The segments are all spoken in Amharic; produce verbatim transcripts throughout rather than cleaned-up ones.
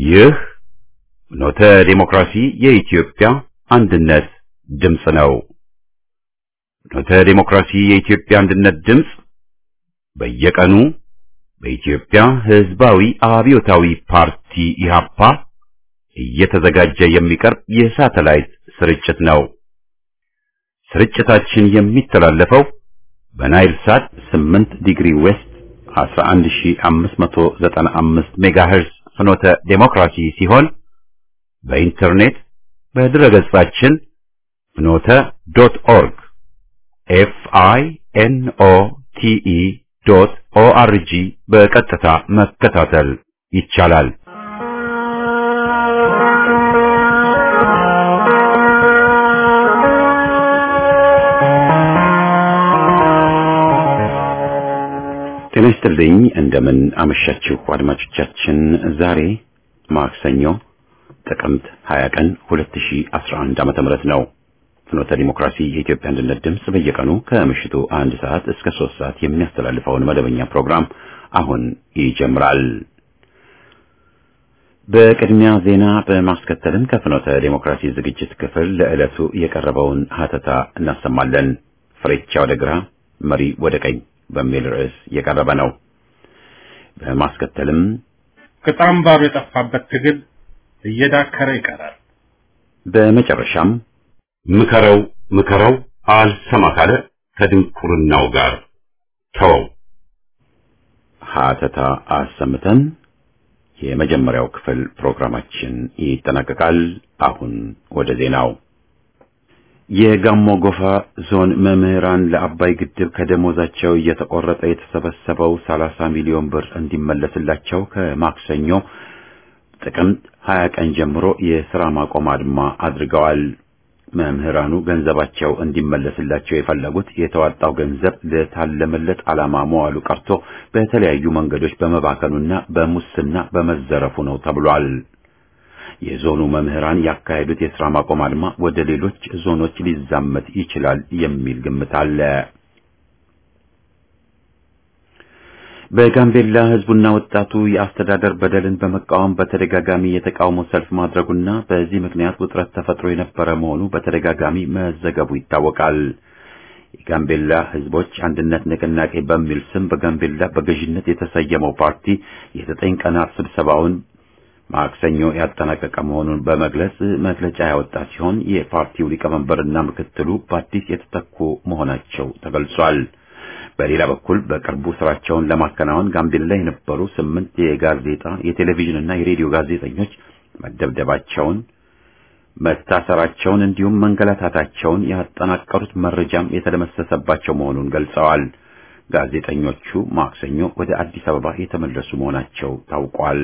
ይህ ኖተ ዲሞክራሲ የኢትዮጵያ አንድነት ድምፅ ነው። ኖተ ዲሞክራሲ የኢትዮጵያ አንድነት ድምፅ በየቀኑ በኢትዮጵያ ሕዝባዊ አብዮታዊ ፓርቲ ኢህአፓ እየተዘጋጀ የሚቀርብ የሳተላይት ስርጭት ነው። ስርጭታችን የሚተላለፈው በናይል ሳት ስምንት ዲግሪ ዌስት አስራ አንድ ሺህ አምስት መቶ ዘጠና አምስት ሜጋሄርዝ ፍኖተ ዲሞክራሲ ሲሆን በኢንተርኔት በድረገጻችን ፍኖተ ዶት ኦርግ ኤፍ አይ ኤን ኦ ቲ ኢ ዶት ኦ አር ጂ በቀጥታ መከታተል ይቻላል። ጤና ይስጥልኝ። እንደምን አመሻችሁ አድማጮቻችን። ዛሬ ማክሰኞ ጥቅምት ሀያ ቀን ሁለት ሺህ አስራ አንድ ዓመተ ምህረት ነው። ፍኖተ ዲሞክራሲ የኢትዮጵያ አንድነት ድምፅ በየቀኑ ከምሽቱ አንድ ሰዓት እስከ ሶስት ሰዓት የሚያስተላልፈውን መደበኛ ፕሮግራም አሁን ይጀምራል። በቅድሚያ ዜና በማስከተልም ከፍኖተ ዲሞክራሲ ዝግጅት ክፍል ለዕለቱ የቀረበውን ሀተታ እናሰማለን። ፍሬቻ ወደ ግራ መሪ ወደ ቀኝ በሚል ርዕስ የቀረበ ነው። በማስከተልም ከጣምባሩ የጠፋበት ትግል እየዳከረ ይቀራል። በመጨረሻም ምከረው ምከረው አልሰማ ካለ ከድንቁርናው ጋር ተወው ሀተታ አሰምተን የመጀመሪያው ክፍል ፕሮግራማችን ይጠናቀቃል። አሁን ወደ ዜናው። የጋሞ ጎፋ ዞን መምህራን ለአባይ ግድብ ከደሞዛቸው እየተቆረጠ የተሰበሰበው ሰላሳ ሚሊዮን ብር እንዲመለስላቸው ከማክሰኞ ጥቅምት ሀያ ቀን ጀምሮ የሥራ ማቆም አድማ አድርገዋል። መምህራኑ ገንዘባቸው እንዲመለስላቸው የፈለጉት የተዋጣው ገንዘብ ለታለመለት ዓላማ መዋሉ ቀርቶ በተለያዩ መንገዶች በመባከኑና በሙስና በመዘረፉ ነው ተብሏል። የዞኑ መምህራን ያካሄዱት የሥራ ማቆም አድማ ወደ ሌሎች ዞኖች ሊዛመት ይችላል የሚል ግምት አለ። በጋምቤላ ሕዝቡና ወጣቱ የአስተዳደር በደልን በመቃወም በተደጋጋሚ የተቃውሞ ሰልፍ ማድረጉና በዚህ ምክንያት ውጥረት ተፈጥሮ የነበረ መሆኑ በተደጋጋሚ መዘገቡ ይታወቃል። የጋምቤላ ሕዝቦች አንድነት ንቅናቄ በሚል ስም በጋምቤላ በገዥነት የተሰየመው ፓርቲ የዘጠኝ ቀናት ስብሰባውን ማክሰኞ ያጠናቀቀ መሆኑን በመግለጽ መግለጫ ያወጣ ሲሆን የፓርቲው ሊቀመንበርና ምክትሉ በአዲስ የተተኩ መሆናቸው ተገልጿል። በሌላ በኩል በቅርቡ ስራቸውን ለማከናወን ጋምቤላ የነበሩ ስምንት የጋዜጣ የቴሌቪዥንና የሬዲዮ ጋዜጠኞች መደብደባቸውን፣ መታሰራቸውን እንዲሁም መንገላታታቸውን ያጠናቀሩት መረጃም የተደመሰሰባቸው መሆኑን ገልጸዋል። ጋዜጠኞቹ ማክሰኞ ወደ አዲስ አበባ የተመለሱ መሆናቸው ታውቋል።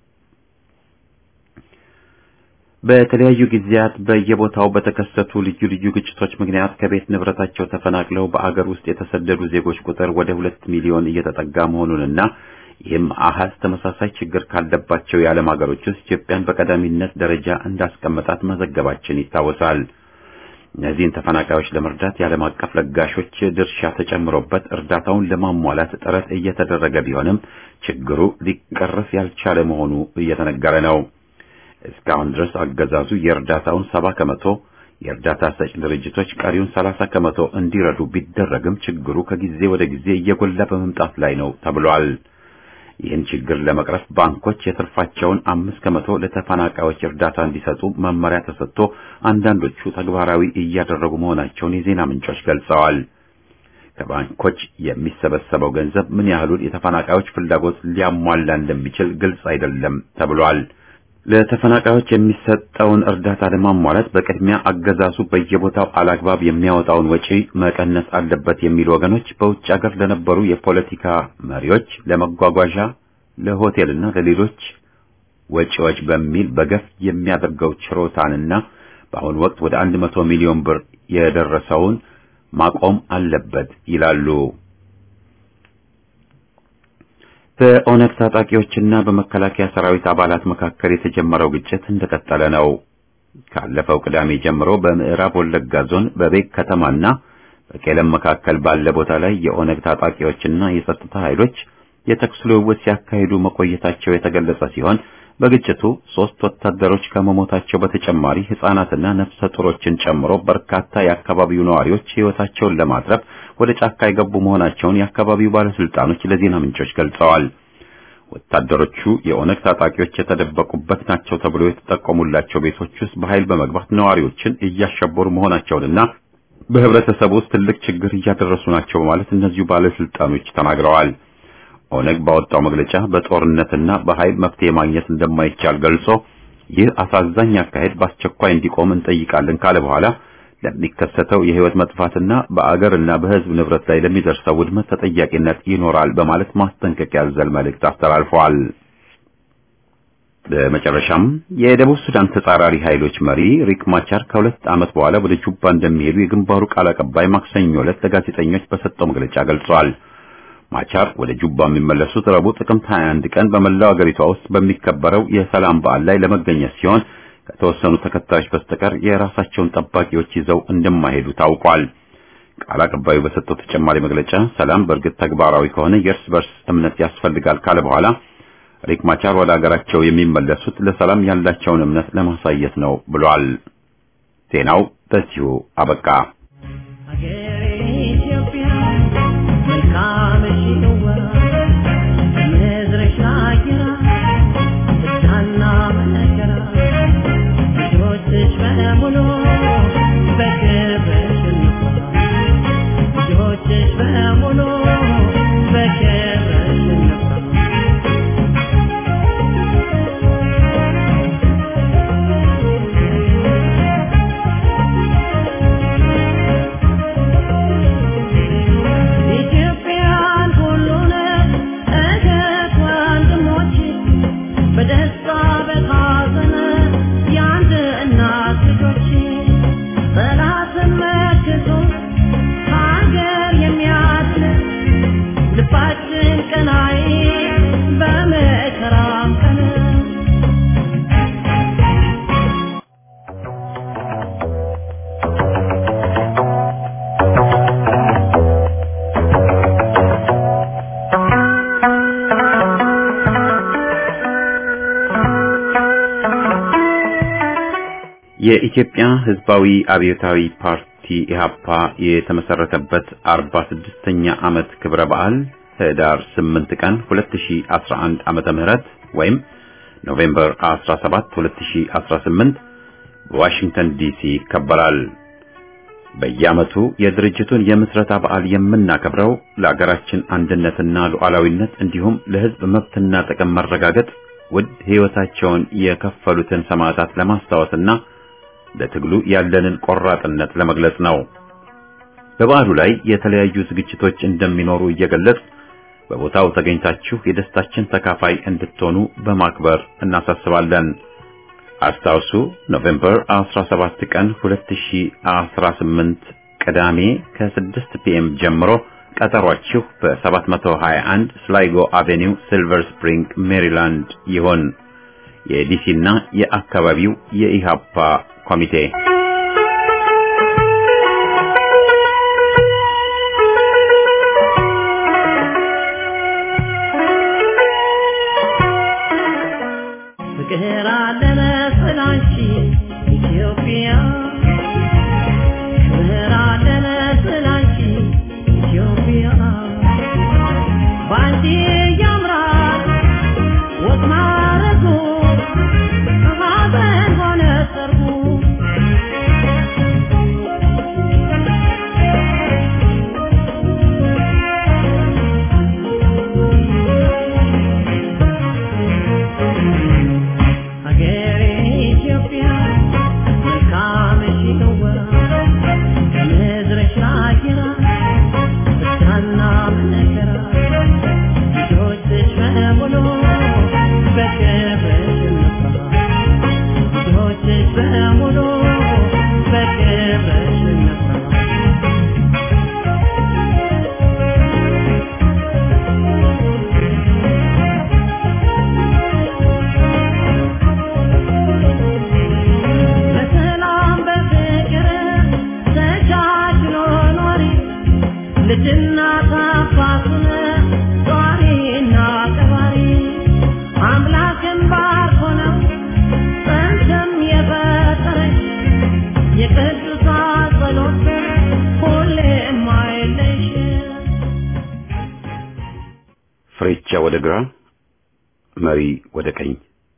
በተለያዩ ጊዜያት በየቦታው በተከሰቱ ልዩ ልዩ ግጭቶች ምክንያት ከቤት ንብረታቸው ተፈናቅለው በአገር ውስጥ የተሰደዱ ዜጎች ቁጥር ወደ ሁለት ሚሊዮን እየተጠጋ መሆኑንና ይህም አሃዝ ተመሳሳይ ችግር ካለባቸው የዓለም ሀገሮች ውስጥ ኢትዮጵያን በቀዳሚነት ደረጃ እንዳስቀመጣት መዘገባችን ይታወሳል። እነዚህን ተፈናቃዮች ለመርዳት የዓለም አቀፍ ለጋሾች ድርሻ ተጨምሮበት እርዳታውን ለማሟላት ጥረት እየተደረገ ቢሆንም ችግሩ ሊቀረፍ ያልቻለ መሆኑ እየተነገረ ነው። እስካሁን ድረስ አገዛዙ የእርዳታውን ሰባ ከመቶ የእርዳታ ሰጪ ድርጅቶች ቀሪውን ሰላሳ ከመቶ እንዲረዱ ቢደረግም ችግሩ ከጊዜ ወደ ጊዜ እየጎላ በመምጣት ላይ ነው ተብሏል። ይህን ችግር ለመቅረፍ ባንኮች የትርፋቸውን አምስት ከመቶ ለተፈናቃዮች እርዳታ እንዲሰጡ መመሪያ ተሰጥቶ አንዳንዶቹ ተግባራዊ እያደረጉ መሆናቸውን የዜና ምንጮች ገልጸዋል። ከባንኮች የሚሰበሰበው ገንዘብ ምን ያህሉን የተፈናቃዮች ፍላጎት ሊያሟላ እንደሚችል ግልጽ አይደለም ተብሏል። ለተፈናቃዮች የሚሰጠውን እርዳታ ለማሟላት በቅድሚያ አገዛዙ በየቦታው አላግባብ የሚያወጣውን ወጪ መቀነስ አለበት የሚሉ ወገኖች በውጭ ሀገር ለነበሩ የፖለቲካ መሪዎች ለመጓጓዣ፣ ለሆቴልና ለሌሎች ወጪዎች በሚል በገፍ የሚያደርገው ችሮታንና በአሁኑ ወቅት ወደ አንድ መቶ ሚሊዮን ብር የደረሰውን ማቆም አለበት ይላሉ። በኦነግ ታጣቂዎችና በመከላከያ ሰራዊት አባላት መካከል የተጀመረው ግጭት እንደቀጠለ ነው። ካለፈው ቅዳሜ ጀምሮ በምዕራብ ወለጋ ዞን በቤክ ከተማና በቄለም መካከል ባለ ቦታ ላይ የኦነግ ታጣቂዎችና የጸጥታ ኃይሎች የተኩስ ልውውጥ ሲያካሂዱ መቆየታቸው የተገለጸ ሲሆን በግጭቱ ሶስት ወታደሮች ከመሞታቸው በተጨማሪ ህፃናትና ነፍሰ ጡሮችን ጨምሮ በርካታ የአካባቢው ነዋሪዎች ህይወታቸውን ለማትረፍ ወደ ጫካ የገቡ መሆናቸውን የአካባቢው ባለስልጣኖች ለዜና ምንጮች ገልጸዋል። ወታደሮቹ የኦነግ ታጣቂዎች የተደበቁበት ናቸው ተብሎ የተጠቆሙላቸው ቤቶች ውስጥ በኃይል በመግባት ነዋሪዎችን እያሸበሩ መሆናቸውንና በህብረተሰቡ ውስጥ ትልቅ ችግር እያደረሱ ናቸው በማለት እነዚሁ ባለስልጣኖች ተናግረዋል። ኦነግ ባወጣው መግለጫ በጦርነትና በኃይል መፍትሄ ማግኘት እንደማይቻል ገልጾ ይህ አሳዛኝ አካሄድ በአስቸኳይ እንዲቆም እንጠይቃለን ካለ በኋላ ለሚከሰተው የህይወት መጥፋትና በአገርና በህዝብ ንብረት ላይ ለሚደርሰው ውድመት ተጠያቂነት ይኖራል በማለት ማስጠንቀቂያ ያዘለ መልእክት አስተላልፈዋል። በመጨረሻም የደቡብ ሱዳን ተጻራሪ ኃይሎች መሪ ሪክ ማቻር ከሁለት ዓመት በኋላ ወደ ጁባ እንደሚሄዱ የግንባሩ ቃል አቀባይ ማክሰኞ ዕለት ለጋዜጠኞች በሰጠው መግለጫ ገልጿል። ማቻር ወደ ጁባ የሚመለሱት ረቡዕ ጥቅምት ሃያ አንድ ቀን በመላው አገሪቷ ውስጥ በሚከበረው የሰላም በዓል ላይ ለመገኘት ሲሆን ከተወሰኑ ተከታዮች በስተቀር የራሳቸውን ጠባቂዎች ይዘው እንደማይሄዱ ታውቋል። ቃል አቀባዩ በሰጠው ተጨማሪ መግለጫ ሰላም በእርግጥ ተግባራዊ ከሆነ የእርስ በርስ እምነት ያስፈልጋል ካለ በኋላ ሪክ ማቻር ወደ አገራቸው የሚመለሱት ለሰላም ያላቸውን እምነት ለማሳየት ነው ብሏል። ዜናው በዚሁ አበቃ። የኢትዮጵያ ሕዝባዊ አብዮታዊ ፓርቲ ኢህአፓ የተመሰረተበት አርባ ስድስተኛ ዓመት ክብረ በዓል ህዳር ስምንት ቀን ሁለት ሺህ አስራ አንድ ዓመተ ምህረት ወይም ኖቬምበር አስራ ሰባት ሁለት ሺህ አስራ ስምንት በዋሽንግተን ዲሲ ይከበራል። በየዓመቱ የድርጅቱን የምስረታ በዓል የምናከብረው ለሀገራችን አንድነትና ሉዓላዊነት እንዲሁም ለህዝብ መብትና ጥቅም መረጋገጥ ውድ ህይወታቸውን የከፈሉትን ሰማዕታት ለማስታወስና ለትግሉ ያለንን ቆራጥነት ለመግለጽ ነው። በበዓሉ ላይ የተለያዩ ዝግጅቶች እንደሚኖሩ እየገለጽ በቦታው ተገኝታችሁ የደስታችን ተካፋይ እንድትሆኑ በማክበር እናሳስባለን። አስታውሱ ኖቬምበር አስራ ሰባት ቀን ሁለት ሺህ አስራ ስምንት ቅዳሜ ከ6 ፒኤም ጀምሮ ቀጠሯችሁ በ721 ስላይጎ አቬኒው ሲልቨር ስፕሪንግ ሜሪላንድ ይሆን። የዲሲና የአካባቢው የኢሃፓ ኮሚቴ Come ወደ ግራ፣ መሪ ወደ ቀኝ።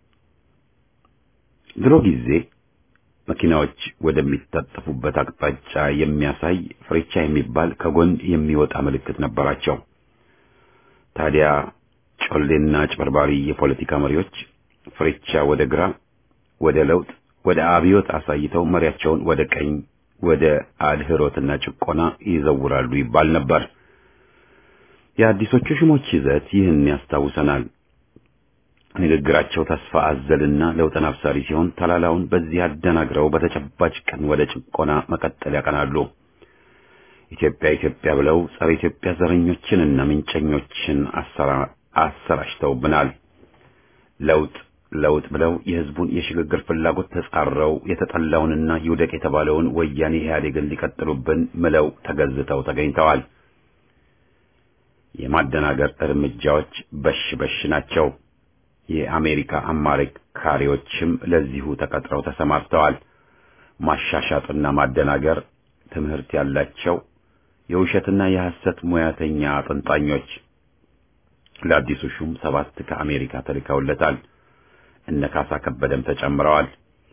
ድሮ ጊዜ መኪናዎች ወደሚታጠፉበት አቅጣጫ የሚያሳይ ፍሬቻ የሚባል ከጎን የሚወጣ ምልክት ነበራቸው። ታዲያ ጮሌና ጭበርባሪ የፖለቲካ መሪዎች ፍሬቻ ወደ ግራ፣ ወደ ለውጥ፣ ወደ አብዮት አሳይተው መሪያቸውን ወደ ቀኝ፣ ወደ አድህሮትና ጭቆና ይዘውራሉ ይባል ነበር። የአዲሶቹ ሹሞች ይዘት ይህን ያስታውሰናል። ንግግራቸው ተስፋ አዘልና ለውጥን አብሳሪ ሲሆን ተላላውን በዚህ አደናግረው በተጨባጭ ቀን ወደ ጭቆና መቀጠል ያቀናሉ። ኢትዮጵያ ኢትዮጵያ ብለው ጸረ ኢትዮጵያ ዘረኞችንና ምንጨኞችን አሰራጭተውብናል። ለውጥ ለውጥ ብለው የህዝቡን የሽግግር ፍላጎት ተጻረው የተጠላውንና ይውደቅ የተባለውን ወያኔ ኢህአዴግን ሊቀጥሉብን ምለው ተገዝተው ተገኝተዋል። የማደናገር እርምጃዎች በሽ በሽ ናቸው። የአሜሪካ አማካሪዎችም ለዚሁ ተቀጥረው ተሰማርተዋል። ማሻሻጥና ማደናገር ትምህርት ያላቸው የውሸትና የሐሰት ሙያተኛ አጥንጣኞች ለአዲሱ ሹም ሰባት ከአሜሪካ ተልከውለታል። እነ ካሳ ከበደም ተጨምረዋል።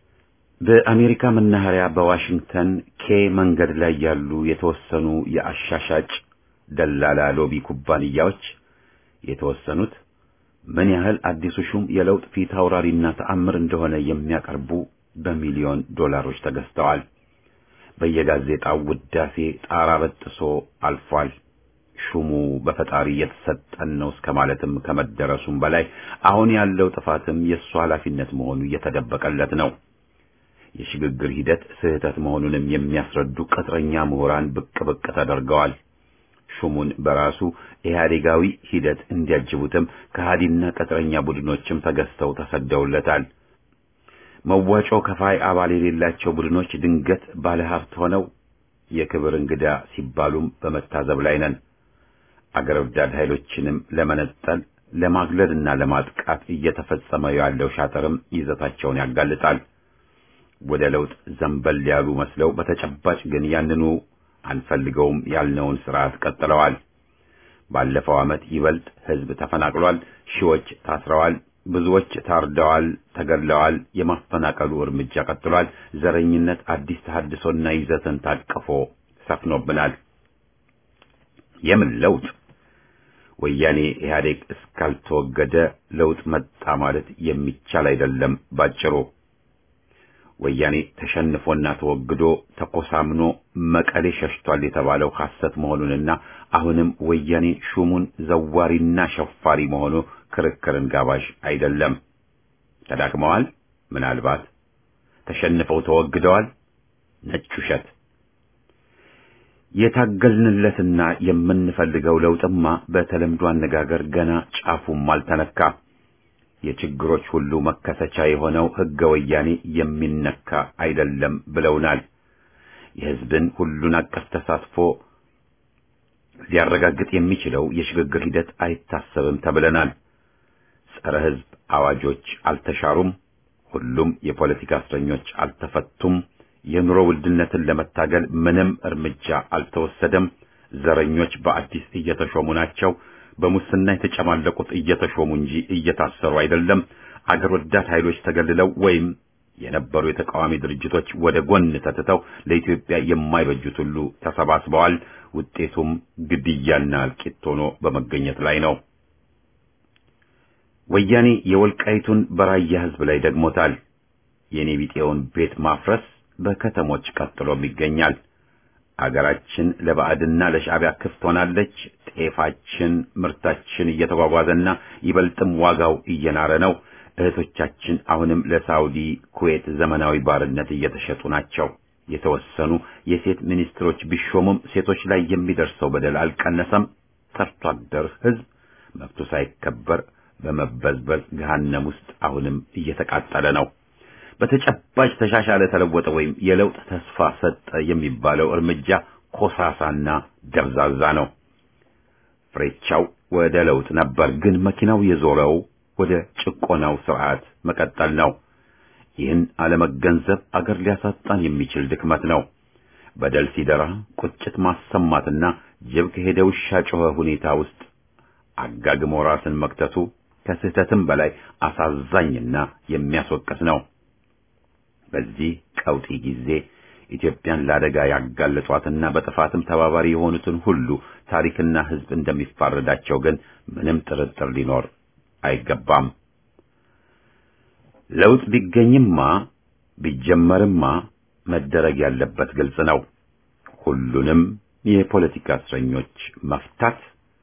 በአሜሪካ መናኸሪያ በዋሽንግተን ኬ መንገድ ላይ ያሉ የተወሰኑ የአሻሻጭ ደላላ ሎቢ ኩባንያዎች የተወሰኑት ምን ያህል አዲሱ ሹም የለውጥ ፊት አውራሪና ተአምር እንደሆነ የሚያቀርቡ በሚሊዮን ዶላሮች ተገዝተዋል። በየጋዜጣው ውዳሴ ጣራ በጥሶ አልፏል። ሹሙ በፈጣሪ የተሰጠን ነው እስከማለትም ከመደረሱም በላይ አሁን ያለው ጥፋትም የእሱ ኃላፊነት መሆኑ እየተደበቀለት ነው። የሽግግር ሂደት ስህተት መሆኑንም የሚያስረዱ ቅጥረኛ ምሁራን ብቅ ብቅ ተደርገዋል። ሹሙን በራሱ ኢህአዴጋዊ ሂደት እንዲያጅቡትም ከሃዲና ቅጥረኛ ቡድኖችም ተገዝተው ተሰደውለታል። መዋጮ ከፋይ አባል የሌላቸው ቡድኖች ድንገት ባለሀብት ሆነው የክብር እንግዳ ሲባሉም በመታዘብ ላይ ነን። አገር ወዳድ ኃይሎችንም ለመነጠል ለማግለልና ለማጥቃት እየተፈጸመ ያለው ሻጥርም ይዘታቸውን ያጋልጣል። ወደ ለውጥ ዘንበል ያሉ መስለው በተጨባጭ ግን ያንኑ አንፈልገውም ያልነውን ስርዓት ቀጥለዋል። ባለፈው ዓመት ይበልጥ ህዝብ ተፈናቅሏል፣ ሺዎች ታስረዋል፣ ብዙዎች ታርደዋል፣ ተገድለዋል። የማፈናቀሉ እርምጃ ቀጥሏል። ዘረኝነት አዲስ ተሐድሶና ይዘትን ታቅፎ ሰፍኖብናል። የምን ለውጥ? ወያኔ ኢህአዴግ እስካልተወገደ ለውጥ መጣ ማለት የሚቻል አይደለም። ባጭሩ ወያኔ ተሸንፎና ተወግዶ ተቆሳምኖ መቀሌ ሸሽቷል የተባለው ሐሰት መሆኑንና አሁንም ወያኔ ሹሙን ዘዋሪና ሸፋሪ መሆኑ ክርክርን ጋባዥ አይደለም። ተዳክመዋል፣ ምናልባት ተሸንፈው ተወግደዋል። ነጭ ውሸት። የታገልንለትና የምንፈልገው ለውጥማ በተለምዶ አነጋገር ገና ጫፉም አልተነካ። የችግሮች ሁሉ መከሰቻ የሆነው ህገ ወያኔ የሚነካ አይደለም ብለውናል። የህዝብን ሁሉን አቀፍ ተሳትፎ ሊያረጋግጥ የሚችለው የሽግግር ሂደት አይታሰብም ተብለናል። ጸረ ህዝብ አዋጆች አልተሻሩም። ሁሉም የፖለቲካ እስረኞች አልተፈቱም። የኑሮ ውድነትን ለመታገል ምንም እርምጃ አልተወሰደም። ዘረኞች በአዲስ እየተሾሙ ናቸው። በሙስና የተጨማለቁት እየተሾሙ እንጂ እየታሰሩ አይደለም። አገር ወዳድ ኃይሎች ተገልለው ወይም የነበሩ የተቃዋሚ ድርጅቶች ወደ ጎን ተትተው ለኢትዮጵያ የማይበጁት ሁሉ ተሰባስበዋል። ውጤቱም ግድያና እልቂት ሆኖ በመገኘት ላይ ነው። ወያኔ የወልቃይቱን በራያ ህዝብ ላይ ደግሞታል። የኔ ቢጤውን ቤት ማፍረስ በከተሞች ቀጥሎም ይገኛል። አገራችን ለባዕድና ለሻዕቢያ ክፍት ሆናለች። ጤፋችን ምርታችን እየተጓጓዘና ይበልጥም ዋጋው እየናረ ነው። እህቶቻችን አሁንም ለሳውዲ፣ ኩዌት ዘመናዊ ባርነት እየተሸጡ ናቸው። የተወሰኑ የሴት ሚኒስትሮች ቢሾሙም ሴቶች ላይ የሚደርሰው በደል አልቀነሰም። ሰርቶ አደር ህዝብ መብቱ ሳይከበር በመበዝበዝ ገሃነም ውስጥ አሁንም እየተቃጠለ ነው። በተጨባጭ ተሻሻለ፣ ተለወጠ ወይም የለውጥ ተስፋ ሰጠ የሚባለው እርምጃ ኮሳሳና ደብዛዛ ነው። ፍሬቻው ወደ ለውጥ ነበር፣ ግን መኪናው የዞረው ወደ ጭቆናው ስርዓት መቀጠል ነው። ይህን አለመገንዘብ አገር ሊያሳጣን የሚችል ድክመት ነው። በደል ሲደራ ቁጭት ማሰማትና ጅብ ከሄደ ውሻ ጮኸ ሁኔታ ውስጥ አጋግሞ ራስን መክተቱ ከስህተትም በላይ አሳዛኝና የሚያስወቅስ ነው። በዚህ ቀውጢ ጊዜ ኢትዮጵያን ለአደጋ ያጋለጧትና በጥፋትም ተባባሪ የሆኑትን ሁሉ ታሪክና ሕዝብ እንደሚፋረዳቸው ግን ምንም ጥርጥር ሊኖር አይገባም። ለውጥ ቢገኝማ ቢጀመርማ መደረግ ያለበት ግልጽ ነው። ሁሉንም የፖለቲካ እስረኞች መፍታት፣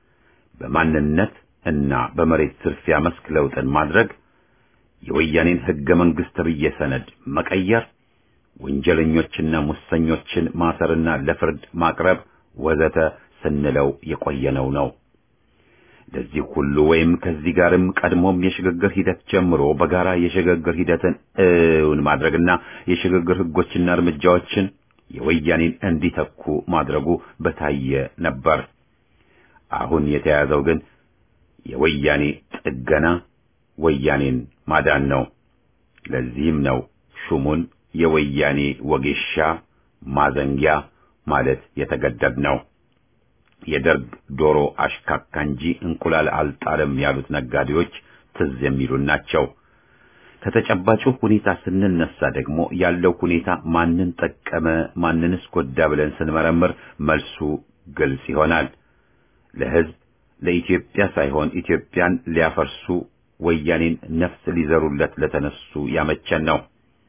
በማንነት እና በመሬት ዝርፊያ መስክ ለውጥን ማድረግ፣ የወያኔን ሕገ መንግሥት ብዬ ሰነድ መቀየር፣ ወንጀለኞችና ሙሰኞችን ማሰርና ለፍርድ ማቅረብ ወዘተ ስንለው የቆየነው ነው። ለዚህ ሁሉ ወይም ከዚህ ጋርም ቀድሞም የሽግግር ሂደት ጀምሮ በጋራ የሽግግር ሂደትን እውን ማድረግና የሽግግር ሕጎችና እርምጃዎችን የወያኔን እንዲተኩ ማድረጉ በታየ ነበር። አሁን የተያዘው ግን የወያኔ ጥገና፣ ወያኔን ማዳን ነው። ለዚህም ነው ሹሙን የወያኔ ወጌሻ ማዘንጊያ ማለት የተገደድነው። የደርግ ዶሮ አሽካካ እንጂ እንቁላል አልጣለም ያሉት ነጋዴዎች ትዝ የሚሉን ናቸው። ከተጨባጩ ሁኔታ ስንነሳ ደግሞ ያለው ሁኔታ ማንን ጠቀመ ማንንስ ጎዳ ብለን ስንመረምር መልሱ ግልጽ ይሆናል። ለሕዝብ ለኢትዮጵያ ሳይሆን ኢትዮጵያን ሊያፈርሱ ወያኔን ነፍስ ሊዘሩለት ለተነሱ ያመቸን ነው።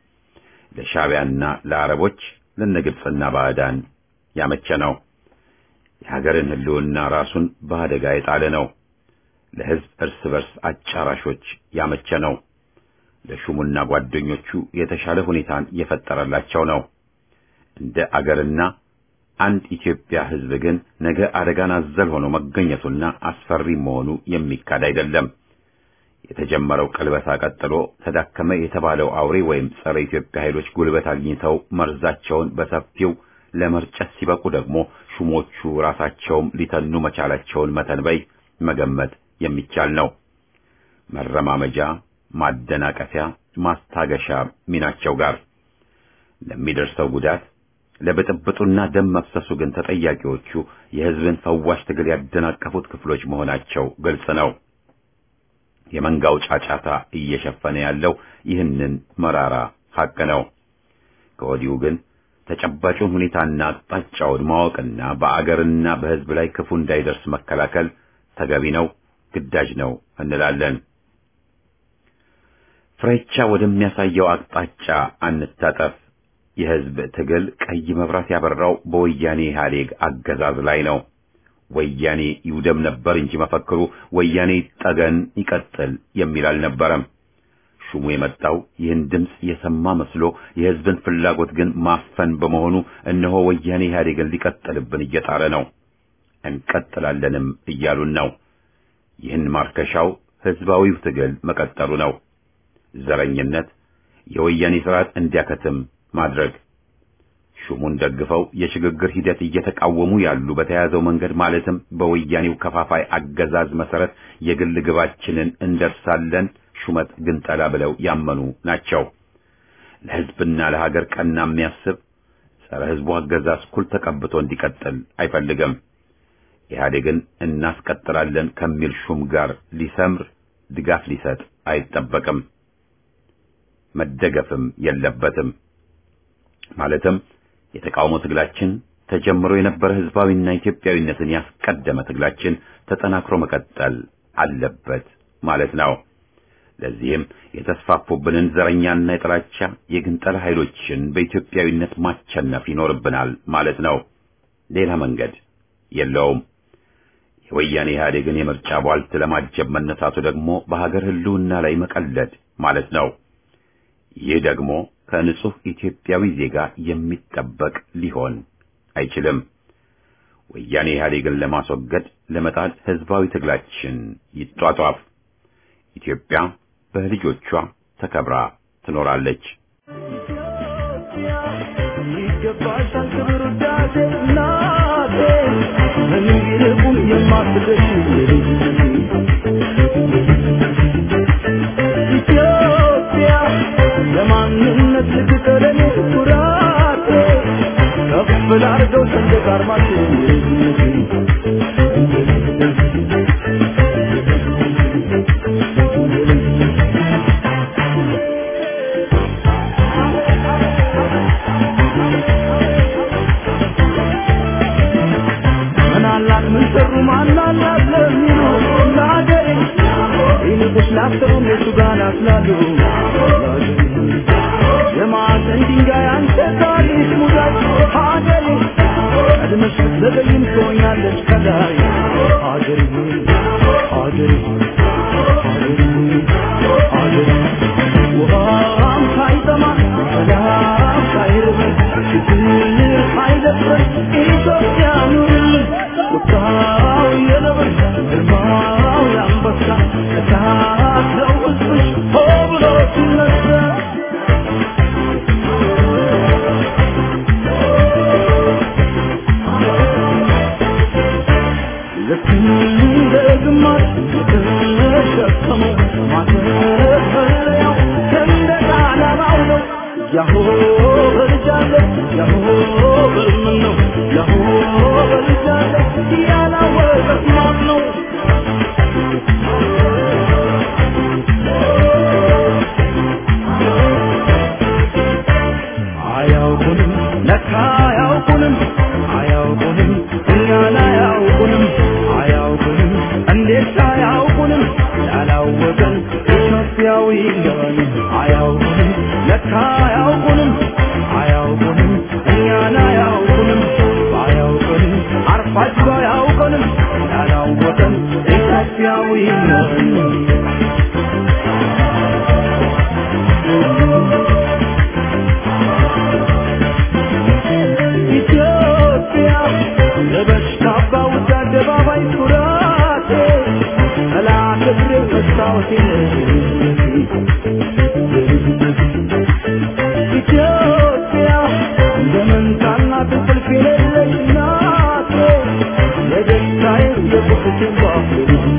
ለሻዕቢያና ለአረቦች ለነግብጽና ባዕዳን ያመቸ ነው። የሀገርን ሕልውና ራሱን በአደጋ የጣለ ነው። ለሕዝብ እርስ በርስ አጫራሾች ያመቸ ነው። ለሹሙና ጓደኞቹ የተሻለ ሁኔታን የፈጠረላቸው ነው። እንደ አገርና አንድ ኢትዮጵያ ሕዝብ ግን ነገ አደጋን አዘል ሆኖ መገኘቱና አስፈሪ መሆኑ የሚካድ አይደለም። የተጀመረው ቀልበሳ ቀጥሎ ተዳከመ የተባለው አውሬ ወይም ጸረ ኢትዮጵያ ኃይሎች ጉልበት አግኝተው መርዛቸውን በሰፊው ለመርጨት ሲበቁ ደግሞ ሹሞቹ ራሳቸውም ሊተኑ መቻላቸውን መተንበይ መገመት የሚቻል ነው። መረማመጃ፣ ማደናቀፊያ፣ ማስታገሻ ሚናቸው ጋር ለሚደርሰው ጉዳት ለብጥብጡና ደም መፍሰሱ ግን ተጠያቂዎቹ የሕዝብን ፈዋሽ ትግል ያደናቀፉት ክፍሎች መሆናቸው ግልጽ ነው። የመንጋው ጫጫታ እየሸፈነ ያለው ይህንን መራራ ሐቅ ነው። ከወዲሁ ግን ተጨባጩን ሁኔታና አቅጣጫውን ማወቅና በአገርና በሕዝብ ላይ ክፉ እንዳይደርስ መከላከል ተገቢ ነው፣ ግዳጅ ነው እንላለን። ፍሬቻ ወደሚያሳየው አቅጣጫ አንታጠፍ። የሕዝብ ትግል ቀይ መብራት ያበራው በወያኔ ኢህአዴግ አገዛዝ ላይ ነው። ወያኔ ይውደም ነበር እንጂ መፈክሩ ወያኔ ይጠገን ይቀጥል የሚል አልነበረም። ሹሙ የመጣው ይህን ድምፅ የሰማ መስሎ የሕዝብን ፍላጎት ግን ማፈን በመሆኑ እነሆ ወያኔ ኢህአዴግን ሊቀጥልብን እየጣረ ነው። እንቀጥላለንም እያሉን ነው። ይህን ማርከሻው ሕዝባዊው ትግል መቀጠሉ ነው። ዘረኝነት፣ የወያኔ ስርዓት እንዲያከትም ማድረግ። ሹሙን ደግፈው የሽግግር ሂደት እየተቃወሙ ያሉ በተያዘው መንገድ ማለትም በወያኔው ከፋፋይ አገዛዝ መሰረት የግል ግባችንን እንደርሳለን ሹመት ግንጠላ ብለው ያመኑ ናቸው። ለሕዝብና ለሀገር ቀና የሚያስብ ጸረ ሕዝቡ አገዛዝ ኩል ተቀብቶ እንዲቀጥል አይፈልግም። ኢህአዴግን እናስቀጥላለን ከሚል ሹም ጋር ሊሰምር ድጋፍ ሊሰጥ አይጠበቅም፣ መደገፍም የለበትም። ማለትም የተቃውሞ ትግላችን ተጀምሮ የነበረ ሕዝባዊና ኢትዮጵያዊነትን ያስቀደመ ትግላችን ተጠናክሮ መቀጠል አለበት ማለት ነው። ለዚህም የተስፋፉብንን ዘረኛና የጥላቻ የግንጠላ ኃይሎችን በኢትዮጵያዊነት ማቸነፍ ይኖርብናል ማለት ነው። ሌላ መንገድ የለውም። የወያኔ ኢህአዴግን የምርጫ ቧልት ለማጀብ መነሳቱ ደግሞ በሀገር ሕልውና ላይ መቀለድ ማለት ነው። ይህ ደግሞ ከንጹህ ኢትዮጵያዊ ዜጋ የሚጠበቅ ሊሆን አይችልም። ወያኔ ኢህአዴግን ለማስወገድ ለመጣል ሕዝባዊ ትግላችን ይጧጧፍ። ኢትዮጵያ በልጆቿ ተከብራ ትኖራለች። ይገባሻል ክብር ውዳሴ እናቴ ምንም ቢርቁም የማትደሽ ኢትዮጵያ ለማንነት ልትቀረኝ ኩራቴ ከፍ ላርገው ሰንደቅ ዓርማችን ያሰሩን ሱጋና ስላሉ የማዕዘን ድንጋይ አንተ ታሪክ ሙዳይ ሀገሬ ቀድመሽ ብትዘገይም ትሆኛለሽ ከላይ ሀገሬ ሀገሬ ሀገሬ ሀገሬ ውሃም ሳይጠማ ሰላም ሳይርበን ችግር ሳይደፍረን ኢትዮጵያ ኑርልን ቁጣው የነብር ግርማው የአንበሳ እሳት ነው ሕዝብሽ ሆ ብሎ ሲነሳ ለትንደግማት ተሸከመው ማተፈለያው ሰንደቅ ዓላማው ነው ያሆ በልጃለ ያሆ በልምን ነው ያሆ በልጃለ ያላወቀት ማን ነው አያውቁንም ለካ አያውቁንም አያውቁንም እኛን አያውቁንም አያውቁንም እንዴት አያውቁንም ያላወቀን ኢትዮጵያዊ ነን አያውቁንም ለካ አያውቁንም አያውቁንም እኛን አያውቁንም አያውቁንም አርፋችሁ አያውቁንም ያላወቀን ኢትዮጵያዊ ነን ኢትዮጵያ ለበሽታ ባውጃ አደባባይ ኩራቴ ጠላት እግሬ መስታወቴ ኢትዮጵያ እንደ መንታና እንቅልፍ የሌለሽ ናቴ የደስታዬ የቁስቴ ባፍ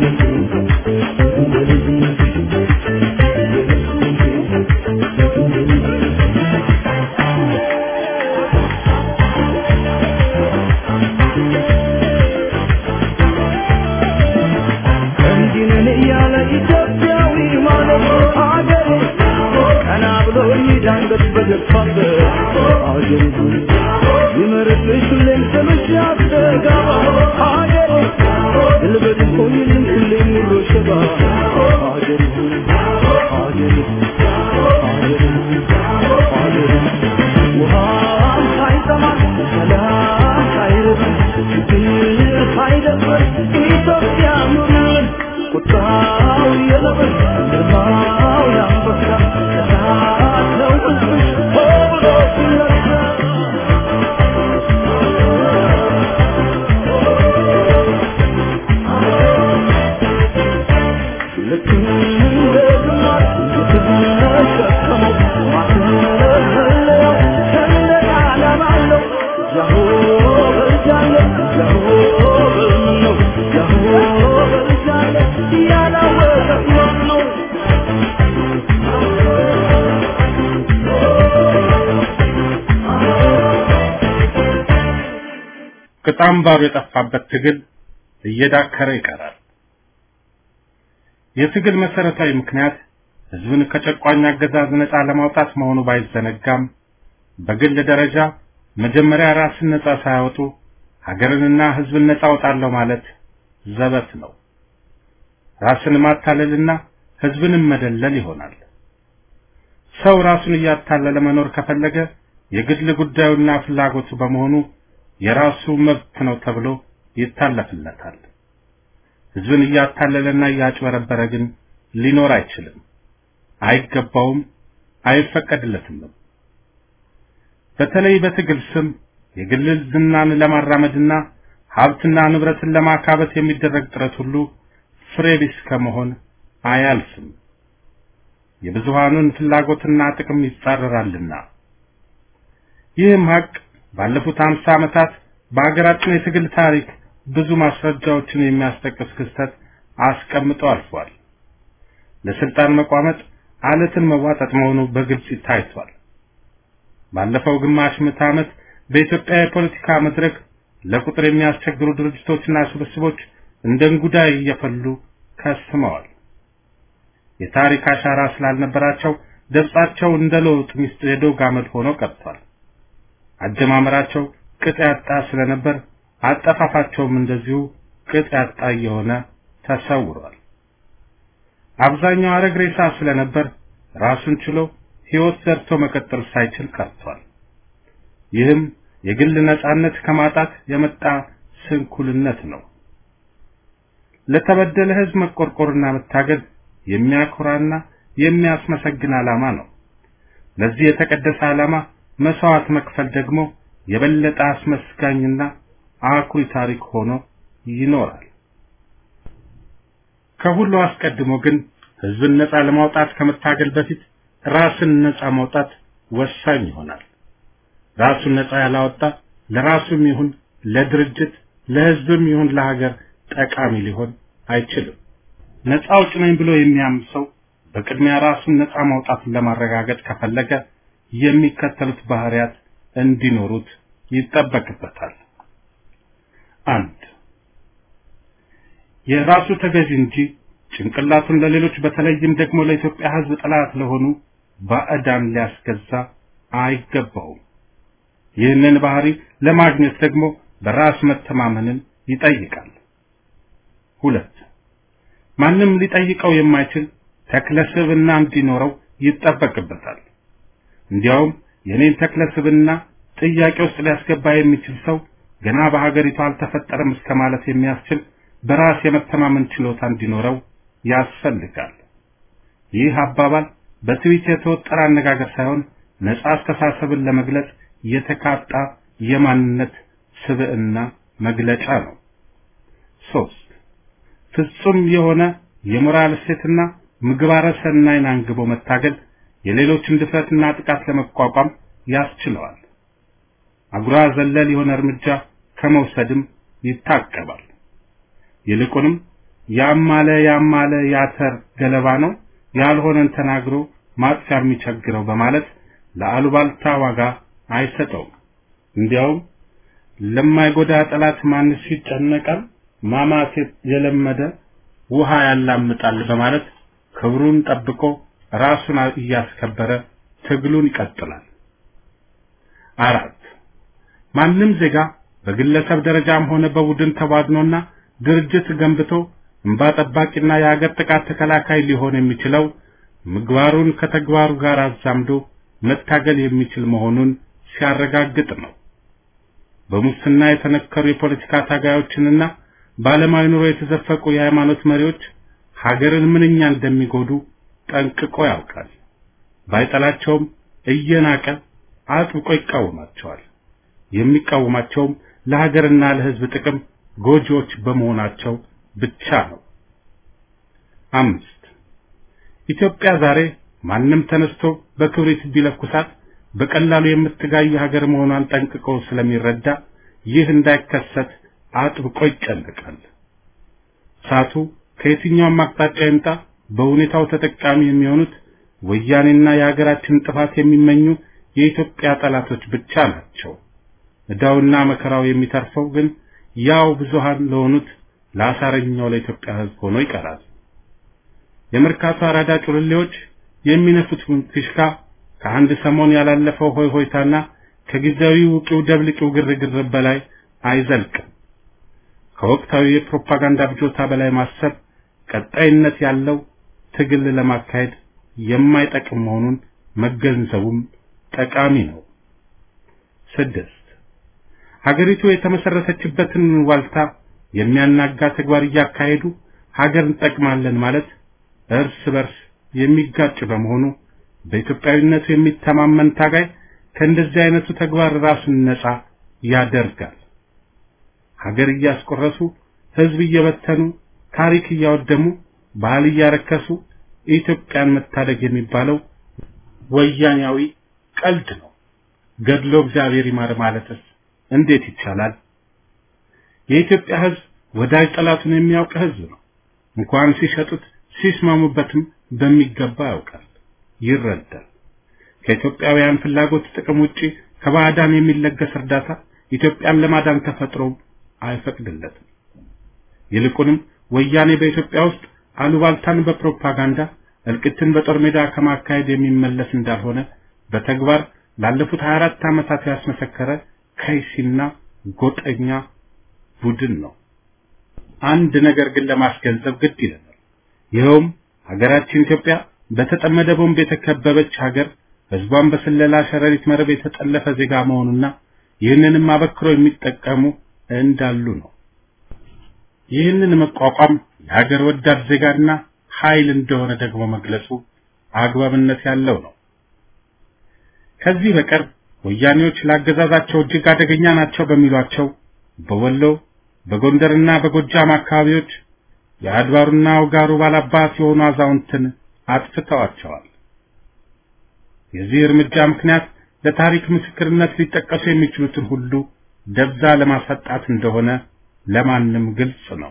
ያለ ኢትዮጵያዊ ማለት ሀገሬ ቀና ብሎ ይዳንገት በደፋበት ሀገሬ ይመርጥሽ ሁሌም ስምሽ ያስተጋባ ሀገሬ ልበድ ቆይልን ሁሌም ሙሉ ሸባ ሀገሬ ሀገሬ ሀገሬ ሀገሬ ውሃም ሳይጠማ ሰላም ሳይርበን ችግር ሳይደፍረን ኢትዮጵያ ኑርልን ቁጣው የነብር ግርማው የአንበሳ እሳት ነው ሕዝብሽ ሆ ብሎ ሲነሳ ልክ እንደ ግማሽ የተሸከመው ማተፈለያው ሰንደቅ ዓላማው ነው ያሆ በልጃለ ያሆ በልምን ነው ያሆ በልጃለ ያላወቀት ማን ነው ከጣምባሩ የጠፋበት ትግል እየዳከረ ይቀራል። የትግል መሰረታዊ ምክንያት ህዝብን ከጨቋኝ አገዛዝ ነፃ ለማውጣት መሆኑ ባይዘነጋም በግል ደረጃ መጀመሪያ ራስን ነፃ ሳያወጡ ሀገርንና ህዝብን ነፃ አውጣለሁ ማለት ዘበት ነው። ራስን ማታለልና ህዝብንም መደለል ይሆናል። ሰው ራሱን እያታለለ መኖር ከፈለገ የግል ጉዳዩና ፍላጎቱ በመሆኑ የራሱ መብት ነው ተብሎ ይታለፍለታል። ህዝብን እያታለለና እያጭበረበረ ግን ሊኖር አይችልም፣ አይገባውም፣ አይፈቀድለትም። በተለይ በትግል ስም የግል ዝናን ለማራመድና ሀብትና ንብረትን ለማካበት የሚደረግ ጥረት ሁሉ ፍሬ ቢስ ከመሆን አያልፍም። የብዙሃኑን ፍላጎትና ጥቅም ይጻረራልና። ይህም ሀቅ ባለፉት ሃምሳ ዓመታት በአገራችን የትግል ታሪክ ብዙ ማስረጃዎችን የሚያስጠቅስ ክስተት አስቀምጦ አልፏል። ለስልጣን መቋመጥ አለትን መዋጠጥ መሆኑ በግልጽ ታይቷል። ባለፈው ግማሽ ምዕተ ዓመት በኢትዮጵያ የፖለቲካ መድረክ ለቁጥር የሚያስቸግሩ ድርጅቶችና ስብስቦች እንደ እንጉዳይ እየፈሉ ከስመዋል። የታሪክ አሻራ ስላልነበራቸው ደብጻቸው እንደ ሎጥ ሚስት የዶግ አመድ ሆኖ ቀርቷል። አጀማመራቸው ቅጥ ያጣ ስለነበር አጠፋፋቸውም እንደዚሁ ቅጥ ያጣ የሆነ ተሰውሯል። አብዛኛው አረግ ሬሳ ስለነበር ራሱን ችሎ ሕይወት ዘርቶ መቀጠል ሳይችል ቀርቷል። ይህም የግል ነጻነት ከማጣት የመጣ ስንኩልነት ነው። ለተበደለ ሕዝብ መቆርቆርና መታገል የሚያኮራና የሚያስመሰግን ዓላማ ነው። ለዚህ የተቀደሰ ዓላማ መስዋዕት መክፈል ደግሞ የበለጠ አስመስጋኝና አኩሪ ታሪክ ሆኖ ይኖራል። ከሁሉ አስቀድሞ ግን ሕዝብን ነጻ ለማውጣት ከመታገል በፊት ራስን ነጻ ማውጣት ወሳኝ ይሆናል። ራሱን ነጻ ያላወጣ ለራሱም ይሁን ለድርጅት ለሕዝብም ይሁን ለሀገር ጠቃሚ ሊሆን አይችልም። ነጻ አውጪ ነኝ ብሎ የሚያምን ሰው በቅድሚያ ራሱን ነጻ ማውጣትን ለማረጋገጥ ከፈለገ የሚከተሉት ባህሪያት እንዲኖሩት ይጠበቅበታል። አንድ የራሱ ተገዥ እንጂ ጭንቅላቱን ለሌሎች በተለይም ደግሞ ለኢትዮጵያ ሕዝብ ጠላት ለሆኑ ባዕዳን ሊያስገዛ አይገባውም። ይህንን ባህሪ ለማግኘት ደግሞ በራስ መተማመንን ይጠይቃል። ሁለት ማንም ሊጠይቀው የማይችል ተክለስብና እንዲኖረው ይጠበቅበታል። እንዲያውም የኔን ተክለስብና ጥያቄ ውስጥ ሊያስገባ የሚችል ሰው ገና በሀገሪቱ አልተፈጠረም እስከማለት የሚያስችል በራስ የመተማመን ችሎታ እንዲኖረው ያስፈልጋል። ይህ አባባል በትዊት የተወጠረ አነጋገር ሳይሆን ነጻ አስተሳሰብን ለመግለጽ የተካጣ የማንነት ስብዕና መግለጫ ነው። ሶስት ፍጹም የሆነ የሞራል እሴትና ምግባረ ሰናይን አንግቦ መታገል የሌሎችን ድፍረትና ጥቃት ለመቋቋም ያስችለዋል። አጉራ ዘለል የሆነ እርምጃ ከመውሰድም ይታቀባል። ይልቁንም ያማለ ያማለ ያተር ገለባ ነው ያልሆነን ተናግሮ ማጥፊያ የሚቸግረው በማለት ለአሉባልታ ዋጋ አይሰጠውም። እንዲያውም ለማይጎዳ ጠላት ማንስ ይጨነቃል፣ ማማት የለመደ ውሃ ያላምጣል በማለት ክብሩን ጠብቆ ራሱን እያስከበረ ትግሉን ይቀጥላል። አራት ማንም ዜጋ በግለሰብ ደረጃም ሆነ በቡድን ተዋድኖና ድርጅት ገንብቶ እንባ ጠባቂና የሀገር ጥቃት ተከላካይ ሊሆን የሚችለው ምግባሩን ከተግባሩ ጋር አዛምዶ መታገል የሚችል መሆኑን ሲያረጋግጥ ነው። በሙስና የተነከሩ የፖለቲካ ታጋዮችንና በዓለማዊ ኑሮ የተዘፈቁ የሃይማኖት መሪዎች ሀገርን ምንኛ እንደሚጎዱ ጠንቅቆ ያውቃል። ባይጠላቸውም እየናቀ አጥብቆ ይቃወማቸዋል። የሚቃወማቸውም ለሀገርና ለሕዝብ ጥቅም ጎጂዎች በመሆናቸው ብቻ ነው። አምስት ኢትዮጵያ ዛሬ ማንም ተነስቶ በክብሪት ቢለኩሳት በቀላሉ የምትጋይ ሀገር መሆኗን ጠንቅቆ ስለሚረዳ ይህ እንዳይከሰት አጥብቆ ይጨነቃል። እሳቱ ከየትኛውም አቅጣጫ ይምጣ በሁኔታው ተጠቃሚ የሚሆኑት ወያኔና የሀገራችን ጥፋት የሚመኙ የኢትዮጵያ ጠላቶች ብቻ ናቸው። እዳውና መከራው የሚተርፈው ግን ያው ብዙሃን ለሆኑት ለአሳረኛው ለኢትዮጵያ ሕዝብ ሆኖ ይቀራል። የመርካቶ አራዳ ጩልሌዎች የሚነፉት ፊሽካ ከአንድ ሰሞን ያላለፈው ሆይ ሆይታና ከጊዜያዊ ውቂው ደብልቂው ግርግር በላይ አይዘልቅም። ከወቅታዊ የፕሮፓጋንዳ ብጆታ በላይ ማሰብ ቀጣይነት ያለው ትግል ለማካሄድ የማይጠቅም መሆኑን መገንዘቡም ጠቃሚ ነው። ስድስት ሀገሪቱ የተመሰረተችበትን ዋልታ የሚያናጋ ተግባር እያካሄዱ ሀገር እንጠቅማለን ማለት እርስ በርስ የሚጋጭ በመሆኑ በኢትዮጵያዊነቱ የሚተማመን ታጋይ ከእንደዚህ አይነቱ ተግባር ራሱን ነጻ ያደርጋል። ሀገር እያስቆረሱ ሕዝብ እየበተኑ ታሪክ እያወደሙ ባህል እያረከሱ ኢትዮጵያን መታደግ የሚባለው ወያኔያዊ ቀልድ ነው። ገድሎ እግዚአብሔር ይማር ማለትስ እንዴት ይቻላል? የኢትዮጵያ ሕዝብ ወዳጅ ጠላቱን የሚያውቅ ሕዝብ ነው። እንኳን ሲሸጡት ሲስማሙበትም በሚገባ ያውቃል፣ ይረዳል። ከኢትዮጵያውያን ፍላጎት ጥቅም ውጪ ከባዕዳን የሚለገስ እርዳታ ኢትዮጵያን ለማዳን ተፈጥሮ አይፈቅድለትም። ይልቁንም ወያኔ በኢትዮጵያ ውስጥ አሉባልታን በፕሮፓጋንዳ እልቅትን በጦር ሜዳ ከማካሄድ የሚመለስ እንዳልሆነ በተግባር ላለፉት ሀያ አራት ዓመታት ያስመሰከረ ከይሲና ጎጠኛ ቡድን ነው። አንድ ነገር ግን ለማስገንዘብ ግድ ይለናል። ይኸውም ሀገራችን ኢትዮጵያ በተጠመደ ቦምብ የተከበበች ሀገር ህዝቧን በስለላ ሸረሪት መረብ የተጠለፈ ዜጋ መሆኑና ይህንንም አበክሮ የሚጠቀሙ እንዳሉ ነው። ይህንን መቋቋም የሀገር ወዳድ ዜጋና ኃይል እንደሆነ ደግሞ መግለጹ አግባብነት ያለው ነው። ከዚህ በቀር ወያኔዎች ላገዛዛቸው እጅግ አደገኛ ናቸው በሚሏቸው በወሎ በጎንደርና በጎጃም አካባቢዎች የአድባሩና ወጋሩ ባላባት የሆኑ አዛውንትን አጥፍተዋቸዋል። የዚህ እርምጃ ምክንያት ለታሪክ ምስክርነት ሊጠቀሱ የሚችሉትን ሁሉ ደብዛ ለማሳጣት እንደሆነ ለማንም ግልጽ ነው።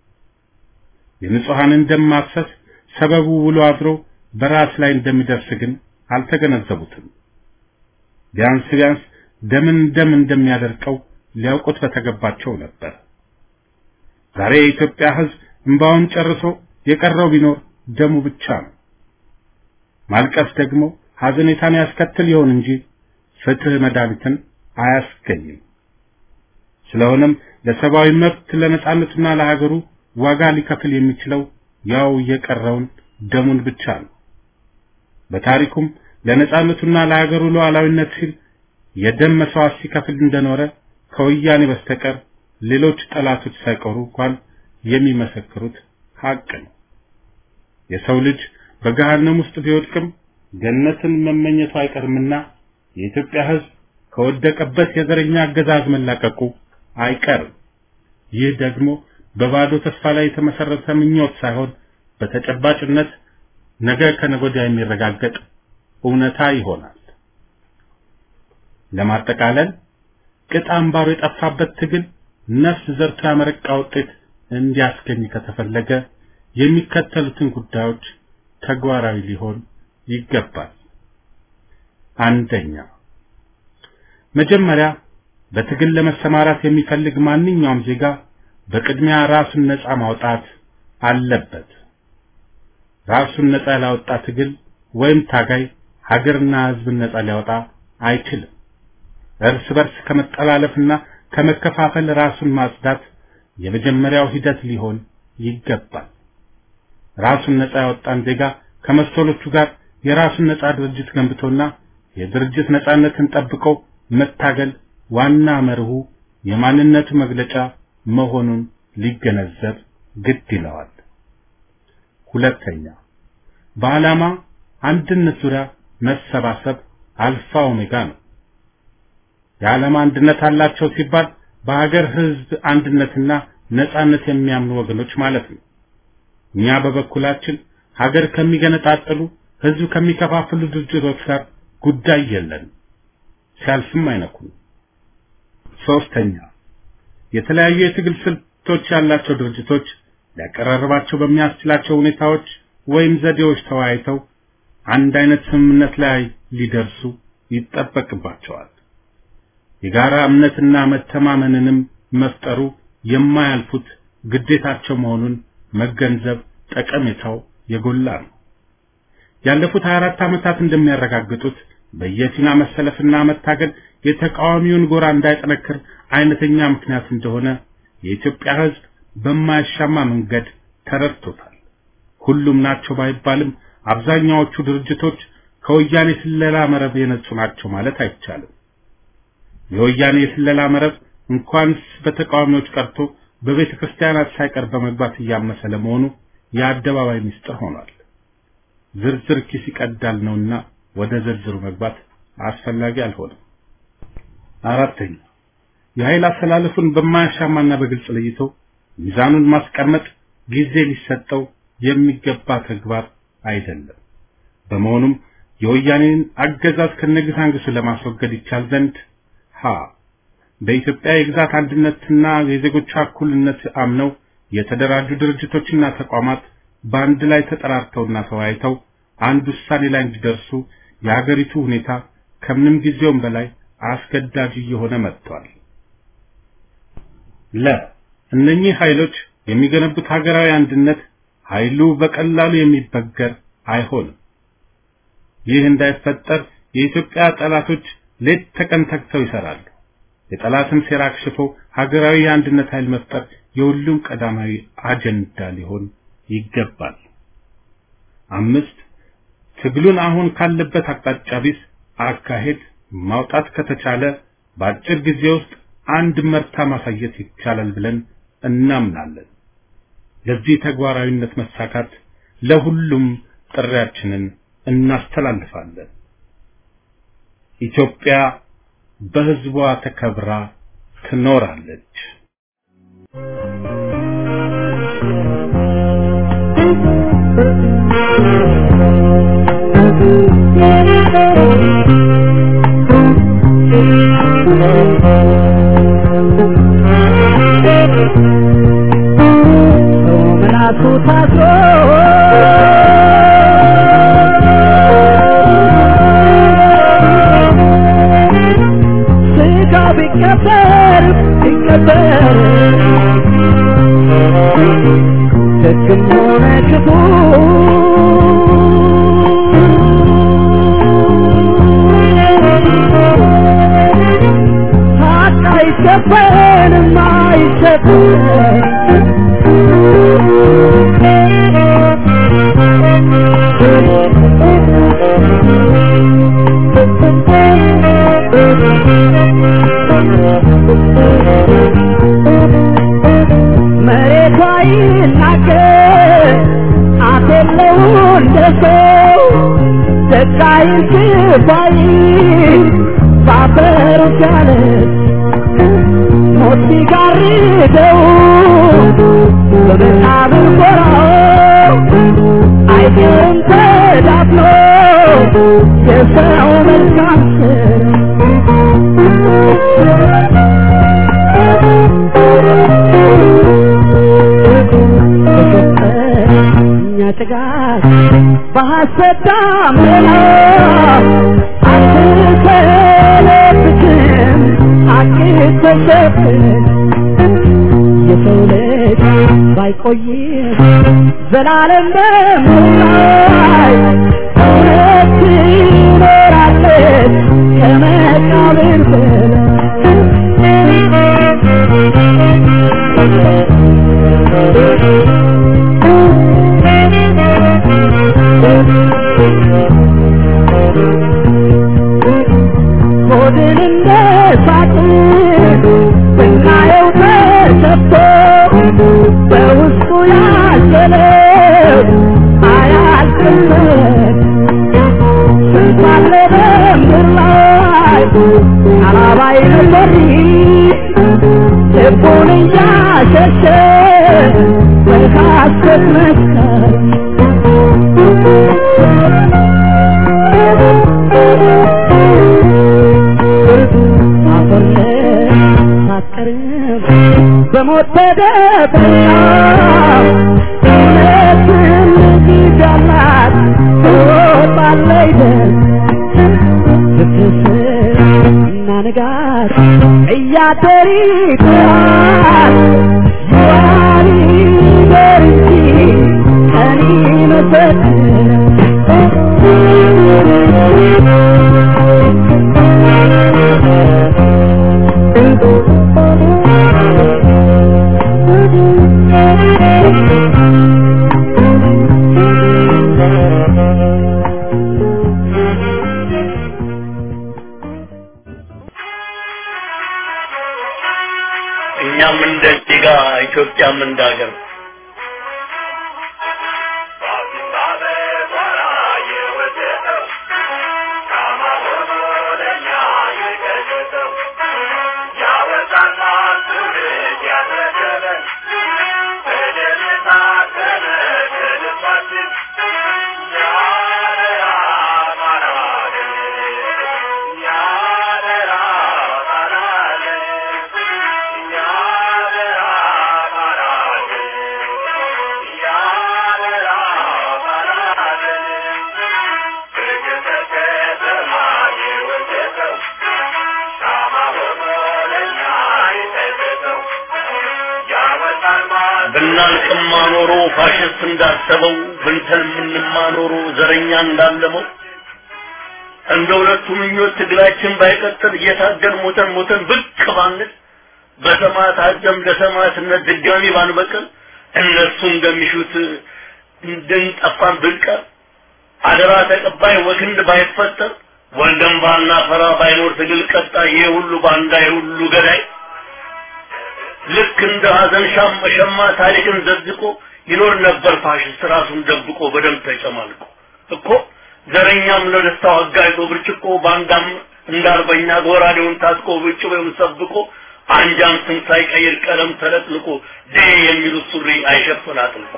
የንጹሃንን ደም ማፍሰስ ሰበቡ ውሎ አድሮ በራስ ላይ እንደሚደርስ ግን አልተገነዘቡትም። ቢያንስ ቢያንስ ደምን ደም እንደሚያደርቀው ሊያውቁት በተገባቸው ነበር። ዛሬ የኢትዮጵያ ህዝብ እንባውን ጨርሶ የቀረው ቢኖር ደሙ ብቻ ነው። ማልቀስ ደግሞ ሐዘኔታን ያስከትል ይሆን እንጂ ፍትህ መድኃኒትን አያስገኝም። ስለሆነም ለሰብአዊ መብት ለነጻነቱና ለሀገሩ ዋጋ ሊከፍል የሚችለው ያው የቀረውን ደሙን ብቻ ነው። በታሪኩም ለነጻነቱና ለሀገሩ ሉዓላዊነት ሲል የደም መስዋዕት ሲከፍል እንደኖረ ከወያኔ በስተቀር ሌሎች ጠላቶች ሳይቀሩ እንኳን የሚመሰክሩት ሐቅ ነው። የሰው ልጅ በገሃነም ውስጥ ቢወድቅም ገነትን መመኘቱ አይቀርምና የኢትዮጵያ ህዝብ ከወደቀበት የዘረኛ አገዛዝ መላቀቁ አይቀርም። ይህ ደግሞ በባዶ ተስፋ ላይ የተመሰረተ ምኞት ሳይሆን በተጨባጭነት ነገ ከነገ ወዲያ የሚረጋገጥ እውነታ ይሆናል። ለማጠቃለል ቅጥ አምባሩ የጠፋበት ትግል ነፍስ ዘርቶ ያመረቃ ውጤት እንዲያስገኝ ከተፈለገ የሚከተሉትን ጉዳዮች ተግባራዊ ሊሆን ይገባል። አንደኛ፣ መጀመሪያ በትግል ለመሰማራት የሚፈልግ ማንኛውም ዜጋ በቅድሚያ ራሱን ነፃ ማውጣት አለበት። ራሱን ነፃ ያላወጣ ትግል ወይም ታጋይ ሀገርና ህዝብን ነፃ ሊያወጣ አይችልም። እርስ በርስ ከመጠላለፍና ከመከፋፈል ራሱን ማጽዳት የመጀመሪያው ሂደት ሊሆን ይገባል። ራሱን ነፃ ያወጣን ዜጋ ከመሰሎቹ ጋር የራሱን ነፃ ድርጅት ገንብቶና የድርጅት ነፃነትን ጠብቆ መታገል ዋና መርሁ የማንነቱ መግለጫ መሆኑን ሊገነዘብ ግድ ይለዋል። ሁለተኛ፣ በዓላማ አንድነት ዙሪያ መሰባሰብ አልፋ ኦሜጋ ነው። የዓላማ አንድነት አላቸው ሲባል በሀገር ህዝብ አንድነትና ነፃነት የሚያምኑ ወገኖች ማለት ነው። እኛ በበኩላችን ሀገር ከሚገነጣጥሉ ህዝብ ከሚከፋፍሉ ድርጅቶች ጋር ጉዳይ የለን፣ ሲያልፍም አይነኩም። ሶስተኛ፣ የተለያዩ የትግል ስልቶች ያላቸው ድርጅቶች ሊያቀራርባቸው በሚያስችላቸው ሁኔታዎች ወይም ዘዴዎች ተወያይተው አንድ አይነት ስምምነት ላይ ሊደርሱ ይጠበቅባቸዋል። የጋራ እምነትና መተማመንንም መፍጠሩ የማያልፉት ግዴታቸው መሆኑን መገንዘብ ጠቀሜታው የጎላ ነው። ያለፉት ሃያ አራት ዓመታት እንደሚያረጋግጡት በየፊና መሰለፍና መታገል የተቃዋሚውን ጎራ እንዳይጠነክር አይነተኛ ምክንያት እንደሆነ የኢትዮጵያ ህዝብ በማያሻማ መንገድ ተረድቶታል። ሁሉም ናቸው ባይባልም አብዛኛዎቹ ድርጅቶች ከወያኔ ስለላ መረብ የነጹ ናቸው ማለት አይቻልም። የወያኔ ስለላ መረብ እንኳንስ በተቃዋሚዎች ቀርቶ በቤተ ክርስቲያናት ሳይቀር በመግባት እያመሰ ለመሆኑ የአደባባይ ምስጢር ሆኗል። ዝርዝር ኪስ ይቀዳል ነውና ወደ ዝርዝሩ መግባት አስፈላጊ አልሆነም። አራተኛ፣ የኃይል አሰላለፉን በማያሻማና በግልጽ ለይቶ ሚዛኑን ማስቀመጥ ጊዜ ሊሰጠው የሚገባ ተግባር አይደለም። በመሆኑም የወያኔን አገዛዝ ከነግሳንግሱ ለማስወገድ ይቻል ዘንድ ሀ በኢትዮጵያ የግዛት አንድነትና የዜጎች እኩልነት አምነው የተደራጁ ድርጅቶችና ተቋማት በአንድ ላይ ተጠራርተውና ተወያይተው አንድ ውሳኔ ላይ እንዲደርሱ የሀገሪቱ ሁኔታ ከምንም ጊዜውም በላይ አስገዳጅ እየሆነ መጥቷል። ለ እነኚህ ኃይሎች የሚገነቡት ሀገራዊ አንድነት ኃይሉ በቀላሉ የሚበገር አይሆንም። ይህ እንዳይፈጠር የኢትዮጵያ ጠላቶች ሌት ተቀን ተግተው ይሰራሉ። የጠላትን ሴራ አክሽፎ ሀገራዊ አንድነት ኃይል መፍጠር የሁሉም ቀዳማዊ አጀንዳ ሊሆን ይገባል። አምስት ትግሉን አሁን ካለበት አቅጣጫ ቢስ አካሄድ ማውጣት ከተቻለ በአጭር ጊዜ ውስጥ አንድ መርታ ማሳየት ይቻላል ብለን እናምናለን። ለዚህ ተግባራዊነት መሳካት ለሁሉም ጥሪያችንን እናስተላልፋለን። ኢትዮጵያ በህዝቧ ተከብራ ትኖራለች። ዘላለም በሙላይ ትኖራለች ከመቃብር ሆድን እንደ ሳጥን ብናየው ተሰፍቶ በውስጡ ያዘለው አያልቅለት ስንታለ በምድር ላይ አላባይ ነበር ልቡን እያሸሸ በሐሰት መስከር በሞት ተደብቃ እውነትን ይዛላት ትወጣለች ስትስር እና ንጋት እያደር ይጥራል ይዋል ይደር እንጂ ቀን ይመሰክራል እኛም እንደ ዲጋ ኢትዮጵያም እንዳገር ብናልቅማ ኖሮ ፋሽስት እንዳሰበው ብንተልምንማ ኖሮ ዘረኛ እንዳለመው እንደ ሁለቱ ምኞት ትግላችን ባይቀጥል እየታገል ሞተን ሞተን ብቅ ባንል በሰማዕታት ደም ለሰማዕትነት ድጋሚ ባንበቅል እነሱ እንደሚሹት እንድንጠፋን ብንቀር አደራ ተቀባይ ወክንድ ባይፈጠር ወልደም ባና ፈራ ባይኖር ትግል ቀጣይ ይሄ ሁሉ ባንዳ ይሄ ሁሉ ገዳይ ልክ እንደ ሀዘን ሻም ሸማ ታሪክን ዘዝቆ ይኖር ነበር ፋሽስት ራሱን ደብቆ በደም ተጨማልቆ እኮ ዘረኛም ለደስታው አጋይቶ ብርጭቆ ባንዳም እንዳርበኛ ጎራዴውን ታጥቆ ብጭ ወይም ሰብቆ አንጃም ስም ሳይቀይር ቀለም ተለጥልቆ ዴ የሚሉት ሱሪ አይሸፍን አጥልቆ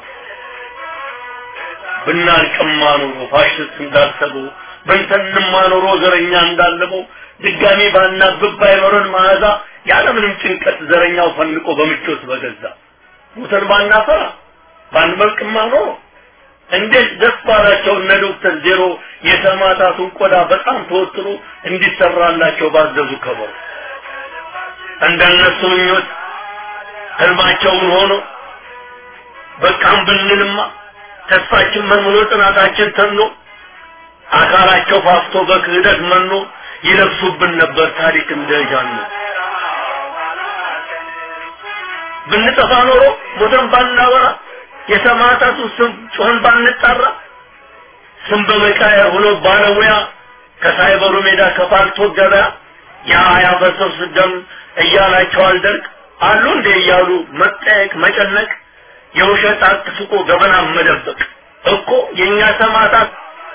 ብናልቅማ ኖሮ ፋሽስት እንዳሰበው በእንተንማ ኖሮ ዘረኛ እንዳለበው ድጋሚ ባናብብ ባይኖረን መዓዛ ያለምንም ጭንቀት ዘረኛው ፈንቆ በምቾት በገዛ ሙተን ባናፈራ ባንመልቅማ ኖሮ እንዴት ደስ ባላቸው እነ ዶክተር ዜሮ የሰማዕታቱን ቆዳ በጣም ተወጥሮ እንዲሰራላቸው ባዘዙ ከበሩ እንደነሱ ምኞት ህልማቸውን ሆኖ በቃም ብንልማ ተስፋችን መምሎ ጥናታችን ተኖ አካላቸው ፋፍቶ በክህደት መኖ ይለብሱብን ነበር ታሪክ እንደጃኑ ብንጠፋ ኖሮ ሞተን ባናወራ የሰማዕታቱ ስም ጮህን ባንጣራ ስም በመቃየር ሆኖ ባለሙያ ከሳይበሩ ሜዳ ከፋልቶ ገበያ ያ ያፈሰሱ ደም እያላቸው አልደርቅ አሉ እንደ እያሉ መጠየቅ መጨነቅ የውሸት አጥፍቆ ገበና መደበቅ እኮ የኛ ሰማዕታት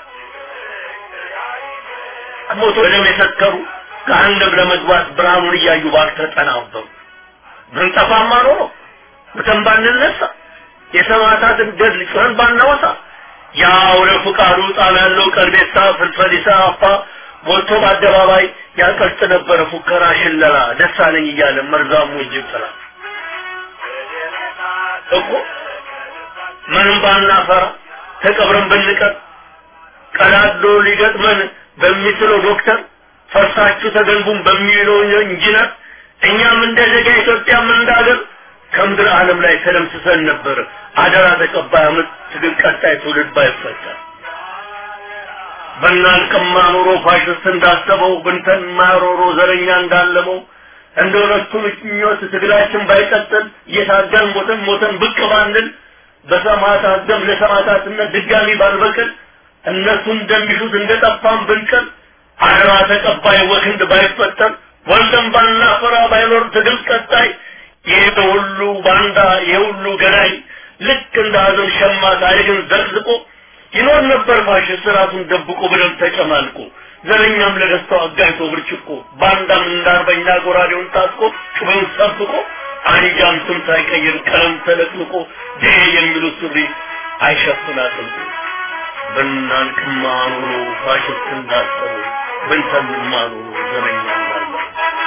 ሞቶ ደም የሰከሩ ከአንደብ ለመግባት ብርሃኑን እያዩ ባልተጠናበሩ ብንጠፋማ ኖሮ ሞተን ባንነሳ የሰማዕታትን ገድል ጮህን ባናወሳ ያው ለፍቃዱ ጣም ያለው ቀርቤሳ ፍልፈሊሳ አፋ ሞቶ በአደባባይ ያቀርጥ ነበር ፉከራ ሽለላ ደሳለኝ እያለ መርዛሙ ይጅጥላ እኮ ምንም ባናፈራ ተቀብረን ብንቀር ቀዳዶ ሊገጥመን በሚስለው ዶክተር ፈርሳችሁ ተገንቡን በሚለው ኢንጂነር እኛም እንደዘጋ ኢትዮጵያም እንዳገር ከምድር ዓለም ላይ ተደምስሰን ነበር አደራ ተቀባይ አመት ትግል ቀጣይ ትውልድ ባይፈታ በእናልቅማ ኖሮ ፋሽስት እንዳሰበው ብንተን ማሮሮ ዘረኛ እንዳለመው እንደወረቱ ምኞት ትግላችን ባይቀጥል እየታገል ሞተን ሞተን ብቅ ባንል በሰማዕታት ደም ለሰማዕታትነት ድጋሚ ባልበቅል እነሱ እንደሚሹት እንደጠፋን ብንቀር አደራ ተቀባይ ወክንድ ባይፈጠር ወልደም ባናፈራ ባይኖር ትግል ቀጣይ ይሄ ሁሉ ባንዳ የሁሉ ገዳይ ልክ እንደ ሀዘን ሸማ ታሪክን ዘቅዝቆ ይኖር ነበር ፋሽስት ራሱን ደብቆ በደም ተጨማልቆ ዘረኛም ለደስታው አጋይቶ ብርጭቆ ባንዳም እንዳርበኛ ጎራዴውን ታጥቆ ጩቤውን ሰብቆ አንጃም ስም ሳይቀይር ቀለም ተለጥልቆ ዴ የሚሉት ሱሪ አይሸፍናትም ብናልቅማ ኖሮ ፋሽስት እንዳሰበው ብንተንማ ኖሮ ዘረኛ እንዳለመው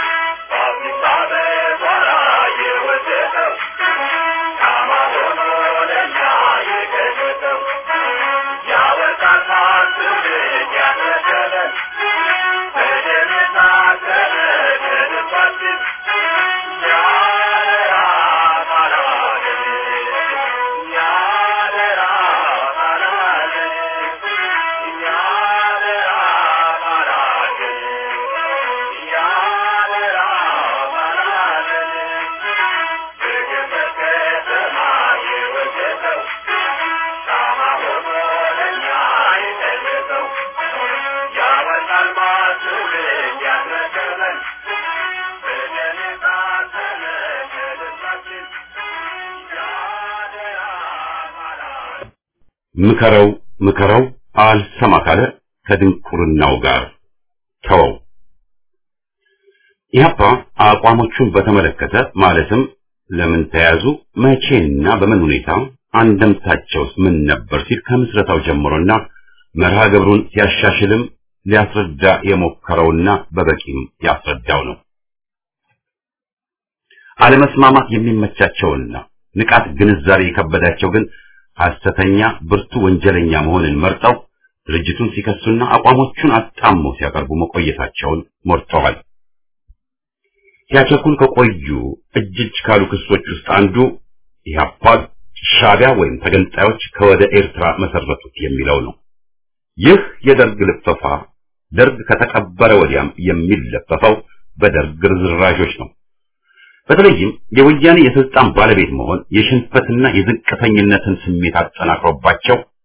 ምከረው ምከረው አልሰማ ካለ ከድንቁርናው ጋር ተወው። ኢህአፓ አቋሞቹን በተመለከተ ማለትም ለምን ተያዙ፣ መቼና በምን ሁኔታ አንደምታቸውስ ምን ነበር ሲል ከምስረታው ጀምሮና መርሃ ግብሩን ሲያሻሽልም ሊያስረዳ የሞከረውና በበቂም ያስረዳው ነው። አለመስማማት የሚመቻቸውና ንቃት ግንዛቤ የከበዳቸው ግን ሐሰተኛ ብርቱ ወንጀለኛ መሆንን መርጠው ድርጅቱን ሲከሱና አቋሞቹን አጣመው ሲያቀርቡ መቆየታቸውን ሞርተዋል። ሲያቸኩል ከቆዩ እጅ እጅ ካሉ ክሶች ውስጥ አንዱ ኢህአፓ ሻዕቢያ ወይም ተገንጣዮች ከወደ ኤርትራ መሰረቱት የሚለው ነው። ይህ የደርግ ልፈፋ ደርግ ከተቀበረ ወዲያም የሚለፈፈው በደርግ ርዝራዦች ነው። በተለይም የወያኔ የስልጣን ባለቤት መሆን የሽንፈትና የዝቅተኝነትን ስሜት አጠናክሮባቸው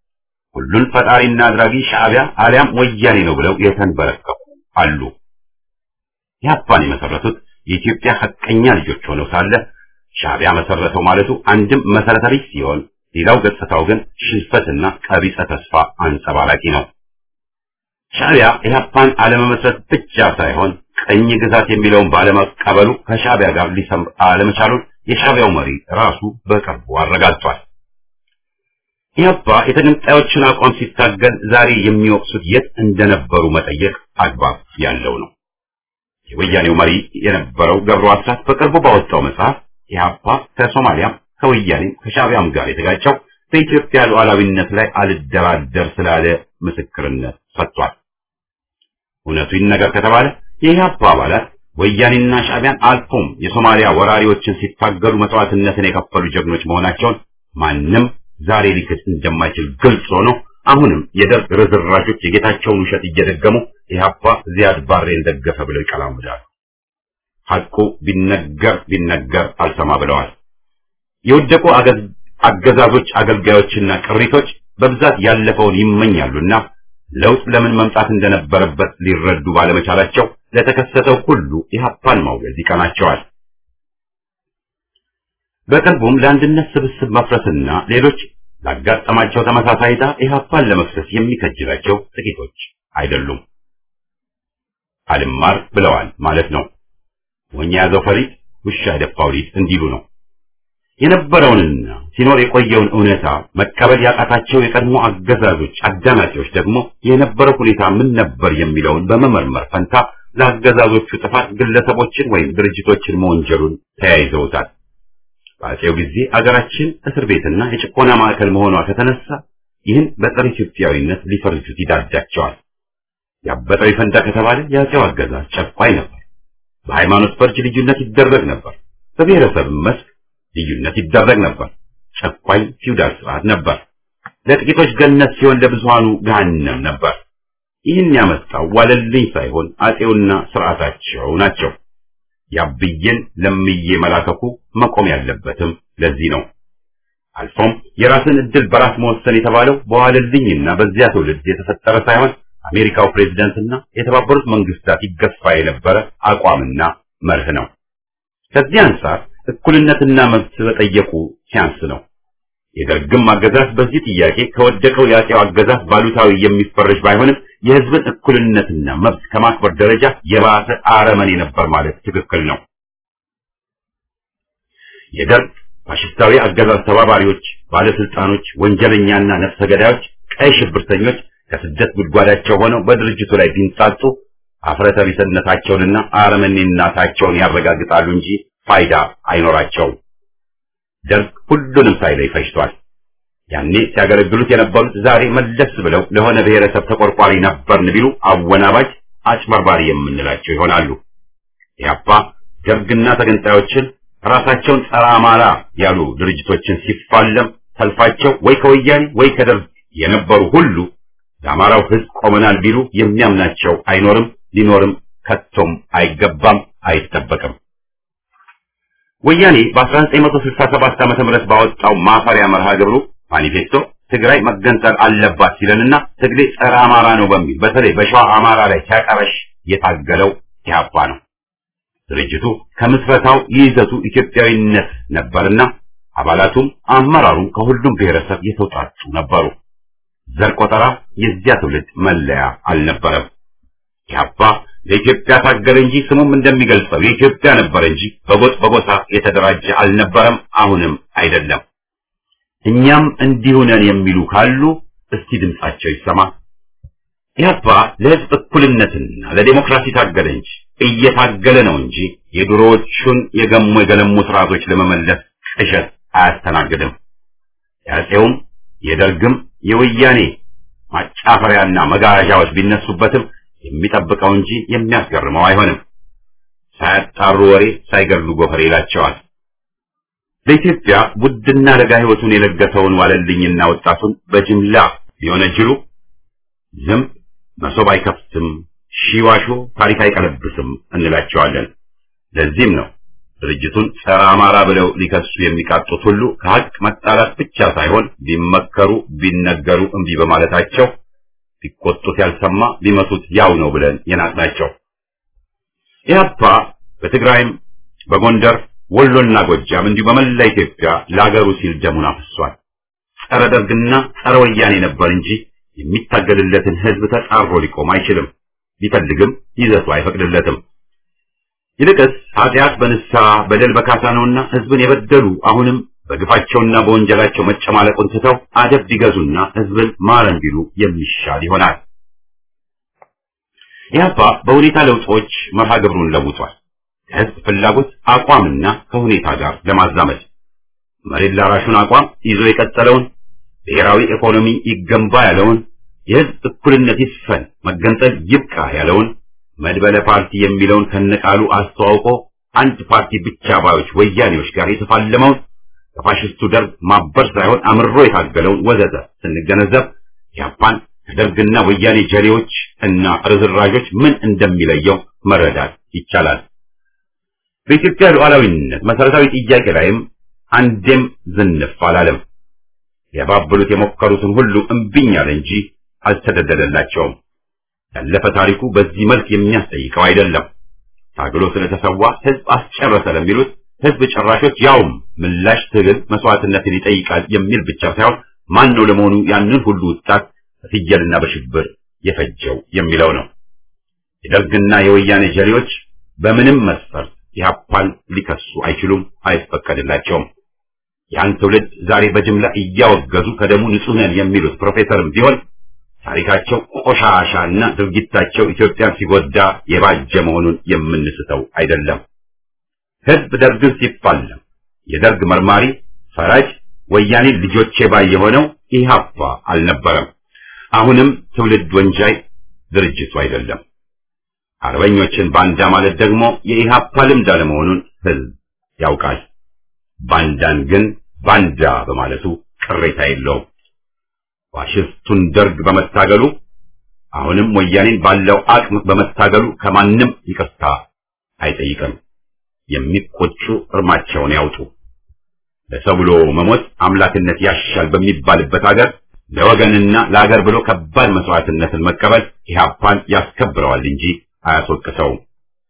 ሁሉን ፈጣሪና አድራጊ ሻዕቢያ አሊያም ወያኔ ነው ብለው የተንበረከኩ አሉ። ኢህአፓን የመሰረቱት የኢትዮጵያ ሐቀኛ ልጆች ሆነው ሳለ ሻዕቢያ መሰረተው ማለቱ አንድም መሰረተ ቢስ ሲሆን፣ ሌላው ገጽታው ግን ሽንፈትና ቀቢጸ ተስፋ አንጸባራቂ ነው። ሻዕቢያ ኢህአፓን አለመመስረት ብቻ ሳይሆን ቀኝ ግዛት የሚለውን ባለመቀበሉ ከሻዕቢያ ጋር ሊሰምር አለመቻሉን የሻዕቢያው መሪ ራሱ በቅርቡ አረጋግጧል። ኢህአፓ የተገንጣዮችን አቋም ሲታገል ዛሬ የሚወቅሱት የት እንደነበሩ መጠየቅ አግባብ ያለው ነው። የወያኔው መሪ የነበረው ገብሩ አስራት በቅርቡ ባወጣው መጽሐፍ ኢህአፓ ከሶማሊያም ከወያኔም ከሻዕቢያም ጋር የተጋጨው በኢትዮጵያ ሉዓላዊነት ላይ አልደራደር ስላለ ምስክርነት ሰጥቷል። እውነቱ ይነገር ከተባለ የኢህአፓ አባላት ወያኔና ሻዕቢያን አልፎም የሶማሊያ ወራሪዎችን ሲታገሉ መስዋዕትነትን የከፈሉ ጀግኖች መሆናቸውን ማንም ዛሬ ሊክድ እንደማይችል ግልጽ ሆኖ አሁንም የደርግ ርዝራዦች የጌታቸውን ውሸት እየደገሙ ኢህአፓ ዚያድ ባሬን ደገፈ ብለው ይቀላምዳሉ። ሐቁ ቢነገር ቢነገር አልሰማ ብለዋል። የወደቁ አገዛዞች አገልጋዮችና ቅሪቶች በብዛት ያለፈውን ይመኛሉና ለውጥ ለምን መምጣት እንደነበረበት ሊረዱ ባለመቻላቸው ለተከሰተው ሁሉ ኢህአፓን ማውገዝ ይቀናቸዋል። በቅርቡም ለአንድነት ስብስብ መፍረስና ሌሎች ላጋጠማቸው ተመሳሳይ ዕጣ ኢህአፓን ለመክሰስ የሚከጅላቸው ጥቂቶች አይደሉም። አልማር ብለዋል ማለት ነው። ወኛ ያዘው ፈሪጥ ውሻ የደፋው ሊጥ እንዲሉ ነው። የነበረውንና ሲኖር የቆየውን እውነታ መቀበል ያቃታቸው የቀድሞ አገዛዞች አዳናቂዎች ደግሞ የነበረው ሁኔታ ምን ነበር የሚለውን በመመርመር ፈንታ ለአገዛዞቹ ጥፋት ግለሰቦችን ወይም ድርጅቶችን መወንጀሉን ተያይዘውታል። በአፄው ጊዜ አገራችን እስር ቤትና የጭቆና ማዕከል መሆኗ ከተነሳ ይህን በጸረ ኢትዮጵያዊነት ሊፈርጁት ይዳዳቸዋል። ያበጠው ይፈንዳ ከተባለ የአፄው አገዛዝ ጨቋኝ ነበር። በሃይማኖት ፈርጅ ልዩነት ይደረግ ነበር። በብሔረሰብ መስክ ልዩነት ይደረግ ነበር። ጨቋኝ ፊውዳል ስርዓት ነበር። ለጥቂቶች ገነት ሲሆን ለብዙሃኑ ገሃነም ነበር። ይህን ያመጣው ዋለልኝ ሳይሆን አፄውና ስርዓታቸው ናቸው። ያብዬን ለምዬ መላከኩ መቆም ያለበትም ለዚህ ነው። አልፎም የራስን እድል በራስ መወሰን የተባለው በዋለልኝና በዚያ ትውልድ የተፈጠረ ሳይሆን አሜሪካው ፕሬዝዳንትና የተባበሩት መንግስታት ይገፋ የነበረ አቋምና መርህ ነው። ከዚህ አንፃር እኩልነትና መብት በጠየቁ ሲያንስ ነው። የደርግም አገዛዝ በዚህ ጥያቄ ከወደቀው የአፄው አገዛዝ ባሉታዊ የሚፈረጅ ባይሆንም የህዝብን እኩልነትና መብት ከማክበር ደረጃ የባሰ አረመኔ ነበር ማለት ትክክል ነው። የደርግ ፋሽስታዊ አገዛዝ ተባባሪዎች፣ ባለስልጣኖች፣ ወንጀለኛና ነፍሰ ገዳዮች፣ ቀይ ሽብርተኞች ከስደት ጉድጓዳቸው ሆነው በድርጅቱ ላይ ቢንጻጡ አፍረተ ቢስነታቸውንና አረመኔነታቸውን ያረጋግጣሉ እንጂ ፋይዳ አይኖራቸውም። ደርግ ሁሉንም ሳይለይ ፈጅቷል። ያኔ ሲያገለግሉት የነበሩት ዛሬ መለስ ብለው ለሆነ ብሔረሰብ ተቆርቋሪ ነበርን ቢሉ አወናባጅ፣ አጭበርባሪ የምንላቸው ይሆናሉ። ኢህአፓ ደርግና ተገንጣዮችን ራሳቸውን ጸረ አማራ ያሉ ድርጅቶችን ሲፋለም ሰልፋቸው ወይ ከወያኔ ወይ ከደርግ የነበሩ ሁሉ ለአማራው ህዝብ ቆመናል ቢሉ የሚያምናቸው አይኖርም፣ ሊኖርም ከቶም አይገባም፣ አይጠበቅም። ወያኔ በአስራ ዘጠኝ መቶ ስልሳ ሰባት ዓመተ ምህረት ባወጣው ማፈሪያ መርሃ ግብሩ ማኒፌስቶ ትግራይ መገንጠል አለባት ሲለንና ትግሬ ጸረ አማራ ነው በሚል በተለይ በሸዋ አማራ ላይ ሲያቀረሽ የታገለው ኢህአፓ ነው። ድርጅቱ ከምስረታው ይዘቱ ኢትዮጵያዊነት ነበርና አባላቱም አመራሩም ከሁሉም ብሔረሰብ የተውጣጡ ነበሩ። ዘር ቆጠራ የዚያ ትውልድ መለያ አልነበረም። ኢህአፓ ለኢትዮጵያ ታገለ እንጂ ስሙም እንደሚገልጸው የኢትዮጵያ ነበር እንጂ በጎጥ በጎሳ የተደራጀ አልነበረም፣ አሁንም አይደለም። እኛም እንዲሁ ነን የሚሉ ካሉ እስቲ ድምጻቸው ይሰማ። ኢህአፓ ለህዝብ እኩልነትና ለዲሞክራሲ ታገለ እንጂ እየታገለ ነው እንጂ የድሮዎቹን የገሙ የገለሙ ስርዓቶች ለመመለስ ቅዠት አያስተናግድም። ያፄውም የደርግም የወያኔ ማጫፈሪያና መጋዣዎች ቢነሱበትም የሚጠብቀው እንጂ የሚያስገርመው አይሆንም። ሳያጣሩ ወሬ ሳይገድሉ ጎፈሬ ይላቸዋል። ለኢትዮጵያ ውድና ለጋ ህይወቱን የለገሰውን ዋለልኝና ወጣቱን በጅምላ ቢወነጅሉ ዝም መሶብ አይከፍትም፣ ሺዋሾ ታሪክ አይቀለብስም እንላቸዋለን። ለዚህም ነው ድርጅቱን ጸረ አማራ ብለው ሊከሱ የሚቃጡት ሁሉ ከሀቅ መጣላት ብቻ ሳይሆን ቢመከሩ ቢነገሩ እምቢ በማለታቸው ቢቆጡት ያልሰማ ቢመቱት ያው ነው ብለን የናቅናቸው። ኢህአፓ በትግራይም በጎንደር ወሎና ጎጃም እንዲሁ በመላ ኢትዮጵያ ለአገሩ ሲል ደሙን አፍሷል። ጸረ ደርግና ጸረ ወያኔ ነበር እንጂ የሚታገልለትን ህዝብ ተጻሮ ሊቆም አይችልም። ቢፈልግም ይዘቱ አይፈቅድለትም። ይልቅስ ኃጢአት በንስሐ በደል በካሳ ነውና ህዝብን የበደሉ አሁንም በግፋቸውና በወንጀላቸው መጨማለቁን ትተው አደብ ቢገዙና ህዝብን ማረን ቢሉ የሚሻል ይሆናል። ኢህአፓ በሁኔታ ለውጦች መርሃ ግብሩን ለውጧል። ከህዝብ ፍላጎት አቋምና ከሁኔታ ጋር ለማዛመድ መሬት ላራሹን አቋም ይዞ የቀጠለውን ብሔራዊ ኢኮኖሚ ይገንባ ያለውን የህዝብ እኩልነት ይስፈን መገንጠል ይብቃ ያለውን መድበለ ፓርቲ የሚለውን ከነቃሉ አስተዋውቆ አንድ ፓርቲ ብቻ ባዮች ወያኔዎች ጋር የተፋለመውን ከፋሽስቱ ደርግ ማበር ሳይሆን አምሮ የታገለውን ወዘተ ስንገነዘብ ኢህአፓን ከደርግና ወያኔ ጀሌዎች እና ርዝራዦች ምን እንደሚለየው መረዳት ይቻላል። በኢትዮጵያ ሉዓላዊነት መሰረታዊ ጥያቄ ላይም አንዴም ዝንፍ አላለም። ያባብሉት የሞከሩትን ሁሉ እምቢኝ አለ እንጂ አልተደደደላቸውም። ያለፈ ታሪኩ በዚህ መልክ የሚያስጠይቀው አይደለም። ታግሎ ስለተሰዋ ህዝብ አስጨረሰ ለሚሉት ህዝብ ጨራሾች ያውም ምላሽ ትግል መስዋዕትነትን ይጠይቃል የሚል ብቻ ሳይሆን ማን ነው ለመሆኑ ያንን ሁሉ ወጣት በፍየልና በሽብር የፈጀው የሚለው ነው። የደርግና የወያኔ ጀሌዎች በምንም መስፈርት ኢህአፓን ሊከሱ አይችሉም፣ አይፈቀድላቸውም። ያን ትውልድ ዛሬ በጅምላ እያወገዙ ከደሙ ንጹህ ነን የሚሉት ፕሮፌሰርም ቢሆን ታሪካቸው ቆሻሻና ድርጊታቸው ኢትዮጵያን ሲጎዳ የባጀ መሆኑን የምንስተው አይደለም። ህዝብ ደርግን ሲፋለም የደርግ መርማሪ ፈራጅ ወያኔ ልጆቼ ባይ የሆነው ኢህአፓ አልነበረም። አሁንም ትውልድ ወንጃይ ድርጅቱ አይደለም። አርበኞችን ባንዳ ማለት ደግሞ የኢህአፓ ልምድ አለመሆኑን ህዝብ ያውቃል። ባንዳን ግን ባንዳ በማለቱ ቅሬታ የለውም። ፋሽስቱን ደርግ በመታገሉ አሁንም ወያኔን ባለው አቅም በመታገሉ ከማንም ይቅርታ አይጠይቅም። የሚቆጩ እርማቸውን ያውጡ። ለሰው ብሎ መሞት አምላክነት ያሻል በሚባልበት ሀገር ለወገንና ለሀገር ብሎ ከባድ መስዋዕትነትን መቀበል ኢህአፓን ያስከብረዋል እንጂ አያስወቅሰውም።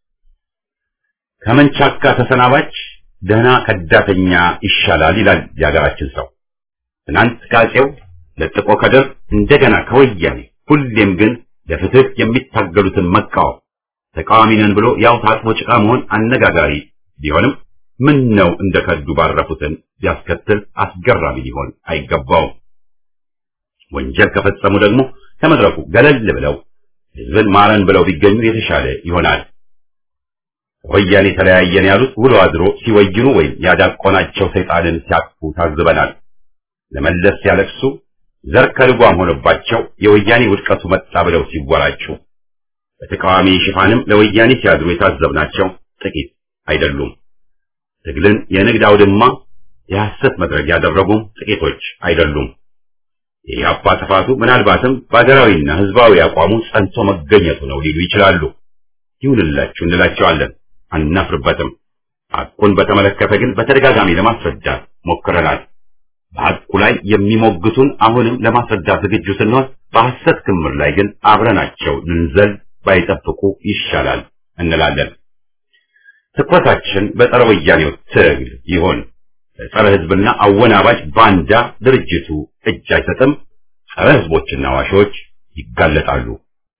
ከመንቻካ ተሰናባች ደህና ከዳተኛ ይሻላል ይላል የሀገራችን ሰው። ትናንት ከአፄው ለጥቆ ከደር እንደገና ከወያኔ ሁሌም ግን ለፍትህ የሚታገሉትን መቃወም ተቃዋሚ ነን ብሎ ያው ታጥቦ ጭቃ መሆን አነጋጋሪ ቢሆንም ምን ነው እንደከዱ ባረፉትን ቢያስከትል አስገራሚ ሊሆን አይገባውም። ወንጀል ከፈጸሙ ደግሞ ከመድረኩ ገለል ብለው ህዝብን ማረን ብለው ቢገኙ የተሻለ ይሆናል። ወያኔ ተለያየን ያሉት ውሎ አድሮ ሲወይኑ ወይም ያዳቆናቸው ሰይጣንን ሲያቅፉ ታዝበናል። ለመለስ ሲያለቅሱ ዘር ከልጓም ሆነባቸው የወያኔ ውድቀቱ መጣ ብለው ሲወራጩ በተቃዋሚ ሽፋንም ለወያኔ ሲያድሩ የታዘብናቸው ጥቂት አይደሉም። ትግልን የንግድ አውድማ የሐሰት መድረክ ያደረጉም ጥቂቶች አይደሉም። የኢህአፓ ጥፋቱ ምናልባትም በሀገራዊና ህዝባዊ አቋሙ ጸንቶ መገኘቱ ነው ሊሉ ይችላሉ። ይሁንላችሁ እንላቸዋለን፣ አናፍርበትም። ሐቁን በተመለከተ ግን በተደጋጋሚ ለማስረዳት ሞክረናል። በሐቁ ላይ የሚሞግቱን አሁንም ለማስረዳት ዝግጁ ስንሆን በሐሰት ክምር ላይ ግን አብረናቸው ልንዘል ባይጠብቁ ይሻላል እንላለን። ትኩረታችን በጸረ ወያኔው ትግል ይሆን። ጸረ ህዝብና አወናባጅ ባንዳ ድርጅቱ እጅ አይሰጥም። ጸረ ህዝቦችና ዋሾች ይጋለጣሉ።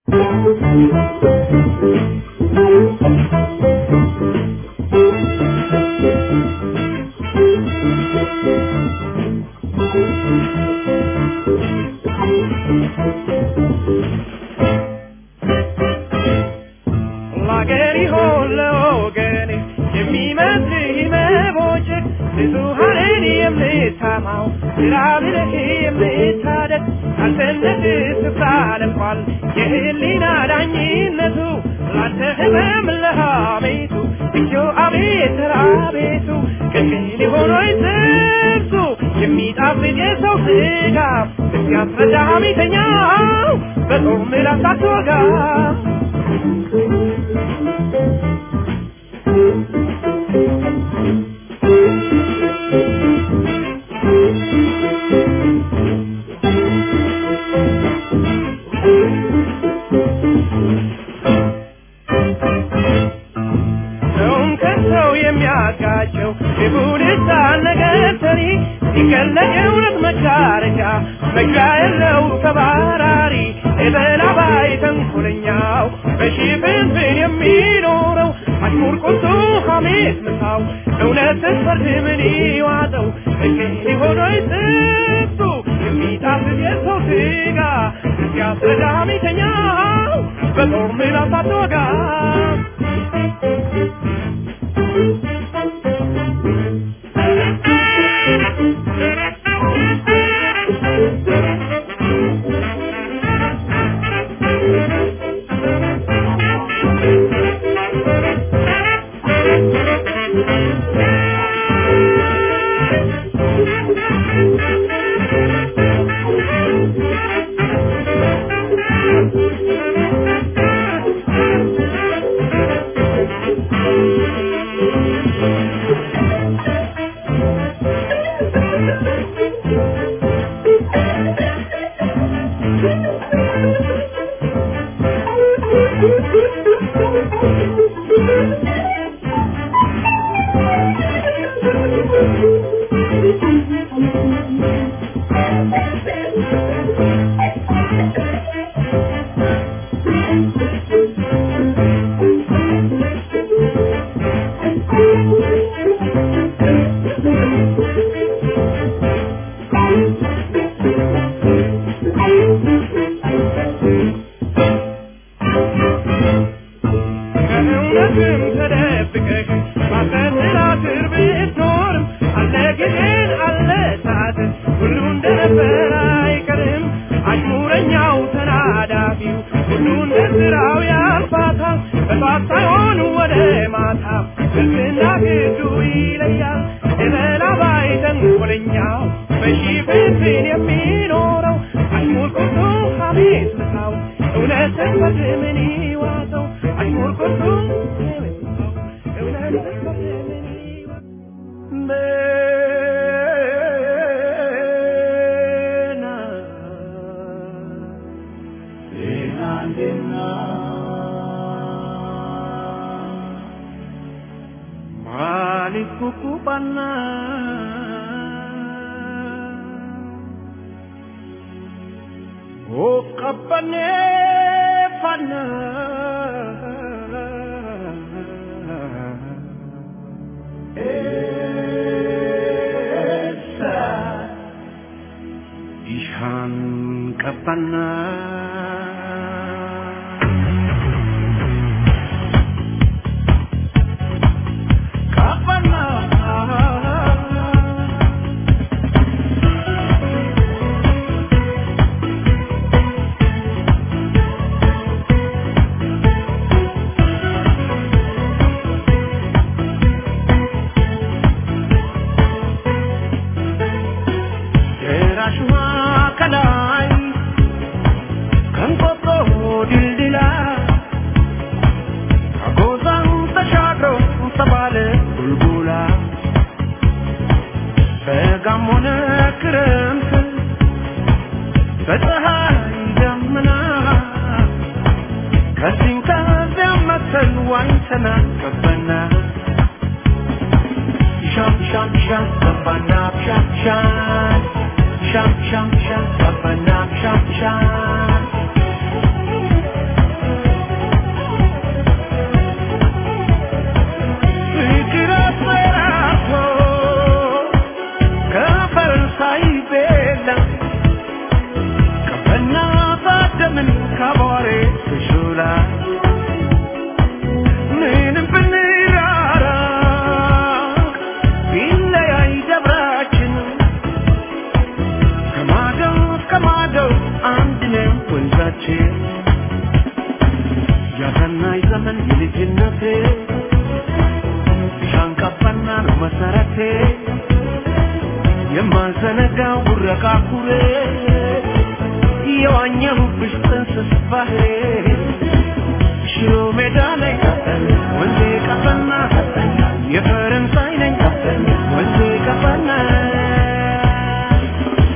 ላገሪ ሆሎ ገኔ የሚመስልህ መቦጭ ብዙሃንን የምታማው ስራብልህ የምታደግ አንተነት ስፍራ ለቋል የህሊና ዳኝነቱ ላንተ ህመም ለሃቤቱ እጆ አቤት ራቤቱ ከግል ሆኖይ ስብሱ የሚጣፍጥ የሰው ስጋ እስኪያስረዳ ሀሜተኛው በጦር ምላስ አትወጋ ሰውን ከሰው የሚያጋጨው የቡድሳ ነገር ሰሪ ሲገለጥ የእውነት መጋረጃ መግቢያ የለው ተባራሪ የበላባይ ተንኮለኛው በሽፍንፍን የሚኖረው አሽሙር ቁጡ ሐሜት ምሳው እውነትን ፈርድ ምን ይዋጠው እንግዲህ ሆኖ ይስጡ የሚጣፍጥ የሰው ስጋ ሲያስረዳም ይተኛው በጦር ምላስ አትወጋ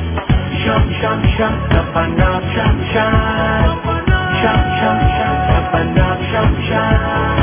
Sham sham sham, sham sham sham, sham sham sham. ያሻሻል